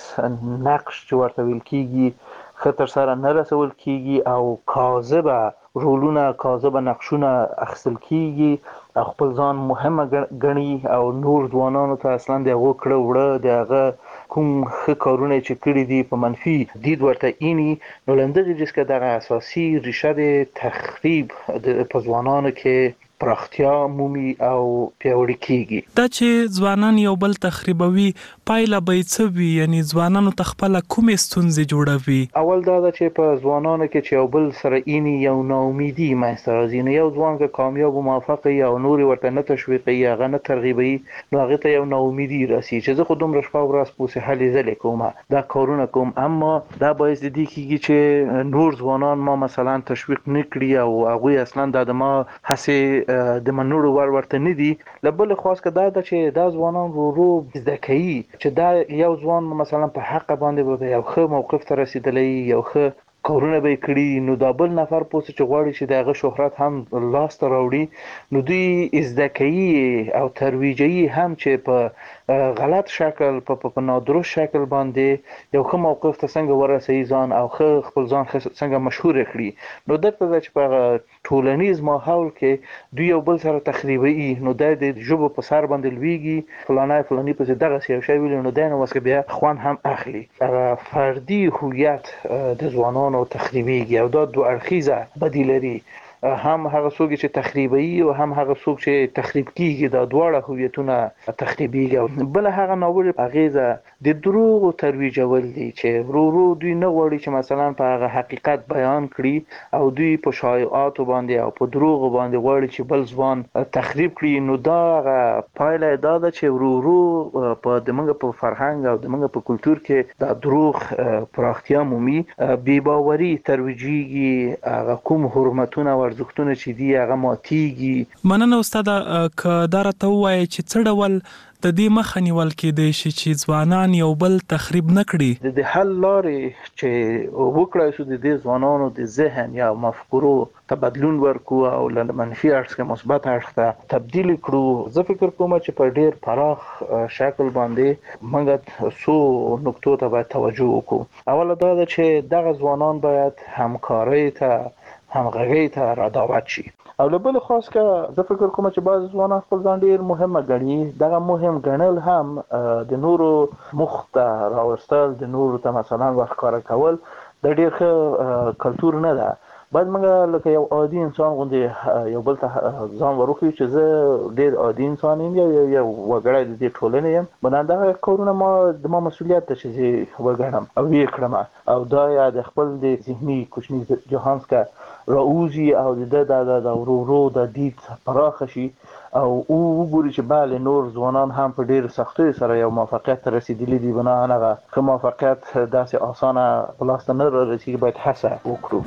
نقش چې ورته ویل کیږي خطر سره نه رسول کیږي او کاذبه رولونه، کاذبه نقشونه اخیستل کیږي او خپل ځان مهمه ګڼي او نور ځوانانو ته اصلا د هغو کړه وړه د هغه کوم ښه کارونه چې کړي دي په منفي دید ورته اینی. نو له همدغې جز که دغه اساسي ریشه د تخریب په ځوانانو کې پراختیا مومي او پیاوړي کیږي. دا چې ځوانان یو بل تخریبوي پایله به څه وي؟ یعنی ځوانانو ته خپله کومې ستونزې جوړوي؟ اول دا ده چې په ځوانانو کې چې یو بل سره اینی یو ناامیدي منځته راځي. نو یو ځوان که کامیاب و موفق وي او نور ورته نه تشویقوي، هغه نه ترغیبوي، نو هغې ته یو ناامیدي راسي چې زه خو دومره شپه ورځ پوسې هلې ځلې کوم، دا کارونه کوم، اما دا باعث د دې کیږي چې نور ځوانان ما مثلا تشویق نه کړي او هغوی اصلا د ما هسې د منلو وړ ورته نه دي. له بل خوا که دا ده چې دا ځوانان ورو زده کوي چې دا یو ځوان مثلا په حق باندې به یو ښه موقف ته رسېدلی، یو ښه کارونه به یې کړي، نو دا بل نفر پوسې چې غواړي چې د هغه شهرت هم لاس ته راوړي، نو دوی زده کوي او ترویجوي هم چې په غلط شکل په نادرست شکل باندې یو ښه موقف ته څنګه ورسوي ځان او ښه خپل ځان څنګه مشهور کړي. نو دلته ده چې په ټولنیز ماحول کې دوی یو بل سره تخریبوي، نو دا د ژبو په سر باندې لویږي، فلانی فلانی پسې دغسې یو شی ویلي، نو دی نو اوس که بیا خوند هم اخلي. هغه فردي هویت د ځوانانو تخریبیږي او دا دوه اړخیزه بدی لري، هم هغه څوک چې تخریبوي او هم هغه څوک چې تخریب کیږي، دا دواړه هویتونه تخریبیږي. او بل هغه ناوړه اغیزه د دروغ ترویجول دي چې ورو ورو دوی نه غواړي چې مثلا په هغه حقیقت بیان کړي او دوی په شایعاتو باندې او په دروغ باندې غواړي چې بل ځوان تخریب کړي. نو دا هغه پایله دا ده چې ورو ورو په دمنګ په فرهنګ او دمنګ په کلچر کې دا دروغ پراختیا مومي، بې باوري ترویجيږي، هغه کوم حرمتونه ارزښتونه چې دی هغه ماتیږي. مننه استاد، که دا راته ووایي چې څه ډول د دې مخه نیول کېدای شي چې ځوانان یو بل تخریب نه کړي؟ د حل لارې چې وکړای شو د دې ځوانانو د ذهن یا مفکورو ته بدلون ورکو او له منفي اړخ څخه مثبت اړخ ته تبدیل کړو. زه فکر کوم چې په ډیر پراخ شکل باندې موږ څو نقطو ته باید توجه وکړو. اوله دا ده چې دغه ځوانان باید همکارۍ ته، همغږۍ ته رادعوت شي. او له بل خاص که زه فکر کوم چې بعض ځوانان خپل ځان ډیر مهمه ګڼي، دغه مهم ګڼل هم د نورو مخ ته راوستل، د نورو ته مثلا ورښکاره کول د ډیر ښه کلتور نه ده. باید موږ لکه یو عادي انسان غوندې یو بل ته ځان ورکړو چې زه ډیر عادي انسان یم، یو وګړی د دې ټولنې یم، بنا دغه کارونه د ما مسؤلیت ده چې زه وګڼم او ویې کړم، او دا یا د خپل د ذهني کوچني جهان څخه راوځي او د ورو ورو د دید پراخه شي او وګوري چې بله نور ځوانان هم په ډېر سختیو سره یو موفقیت ته رسېدلي دي. بناهن هغه ښه موفقیت داسې اسانه په لاس ته نه رارسېږي، باید هڅه وکړو.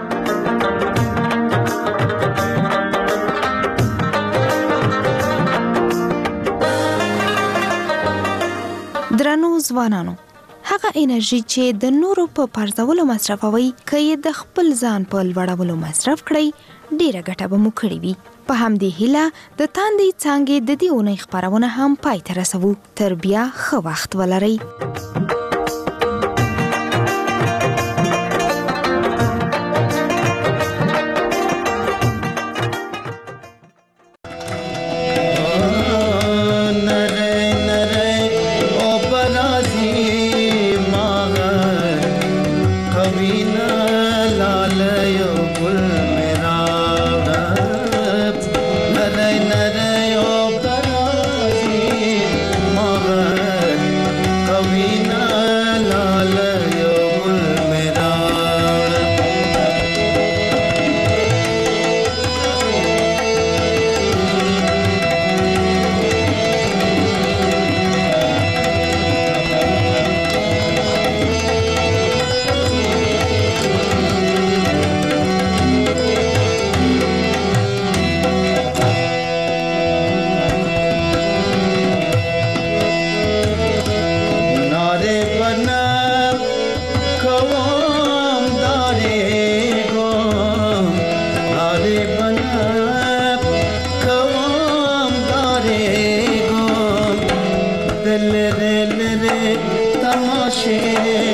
درنو ځوانانو، هغه انرژي چې د نورو په پرځولو مصرفوي، که یې د خپل ځان په لوړولو مصرف کړئ، ډیره ګټه به مو کړې وي. په همدې هیله د تاندې څانګې د دې اونۍ خپرونه هم پای ته رسوو. تر بیا ښه وخت ولرئ. Kavina لره لره تماشه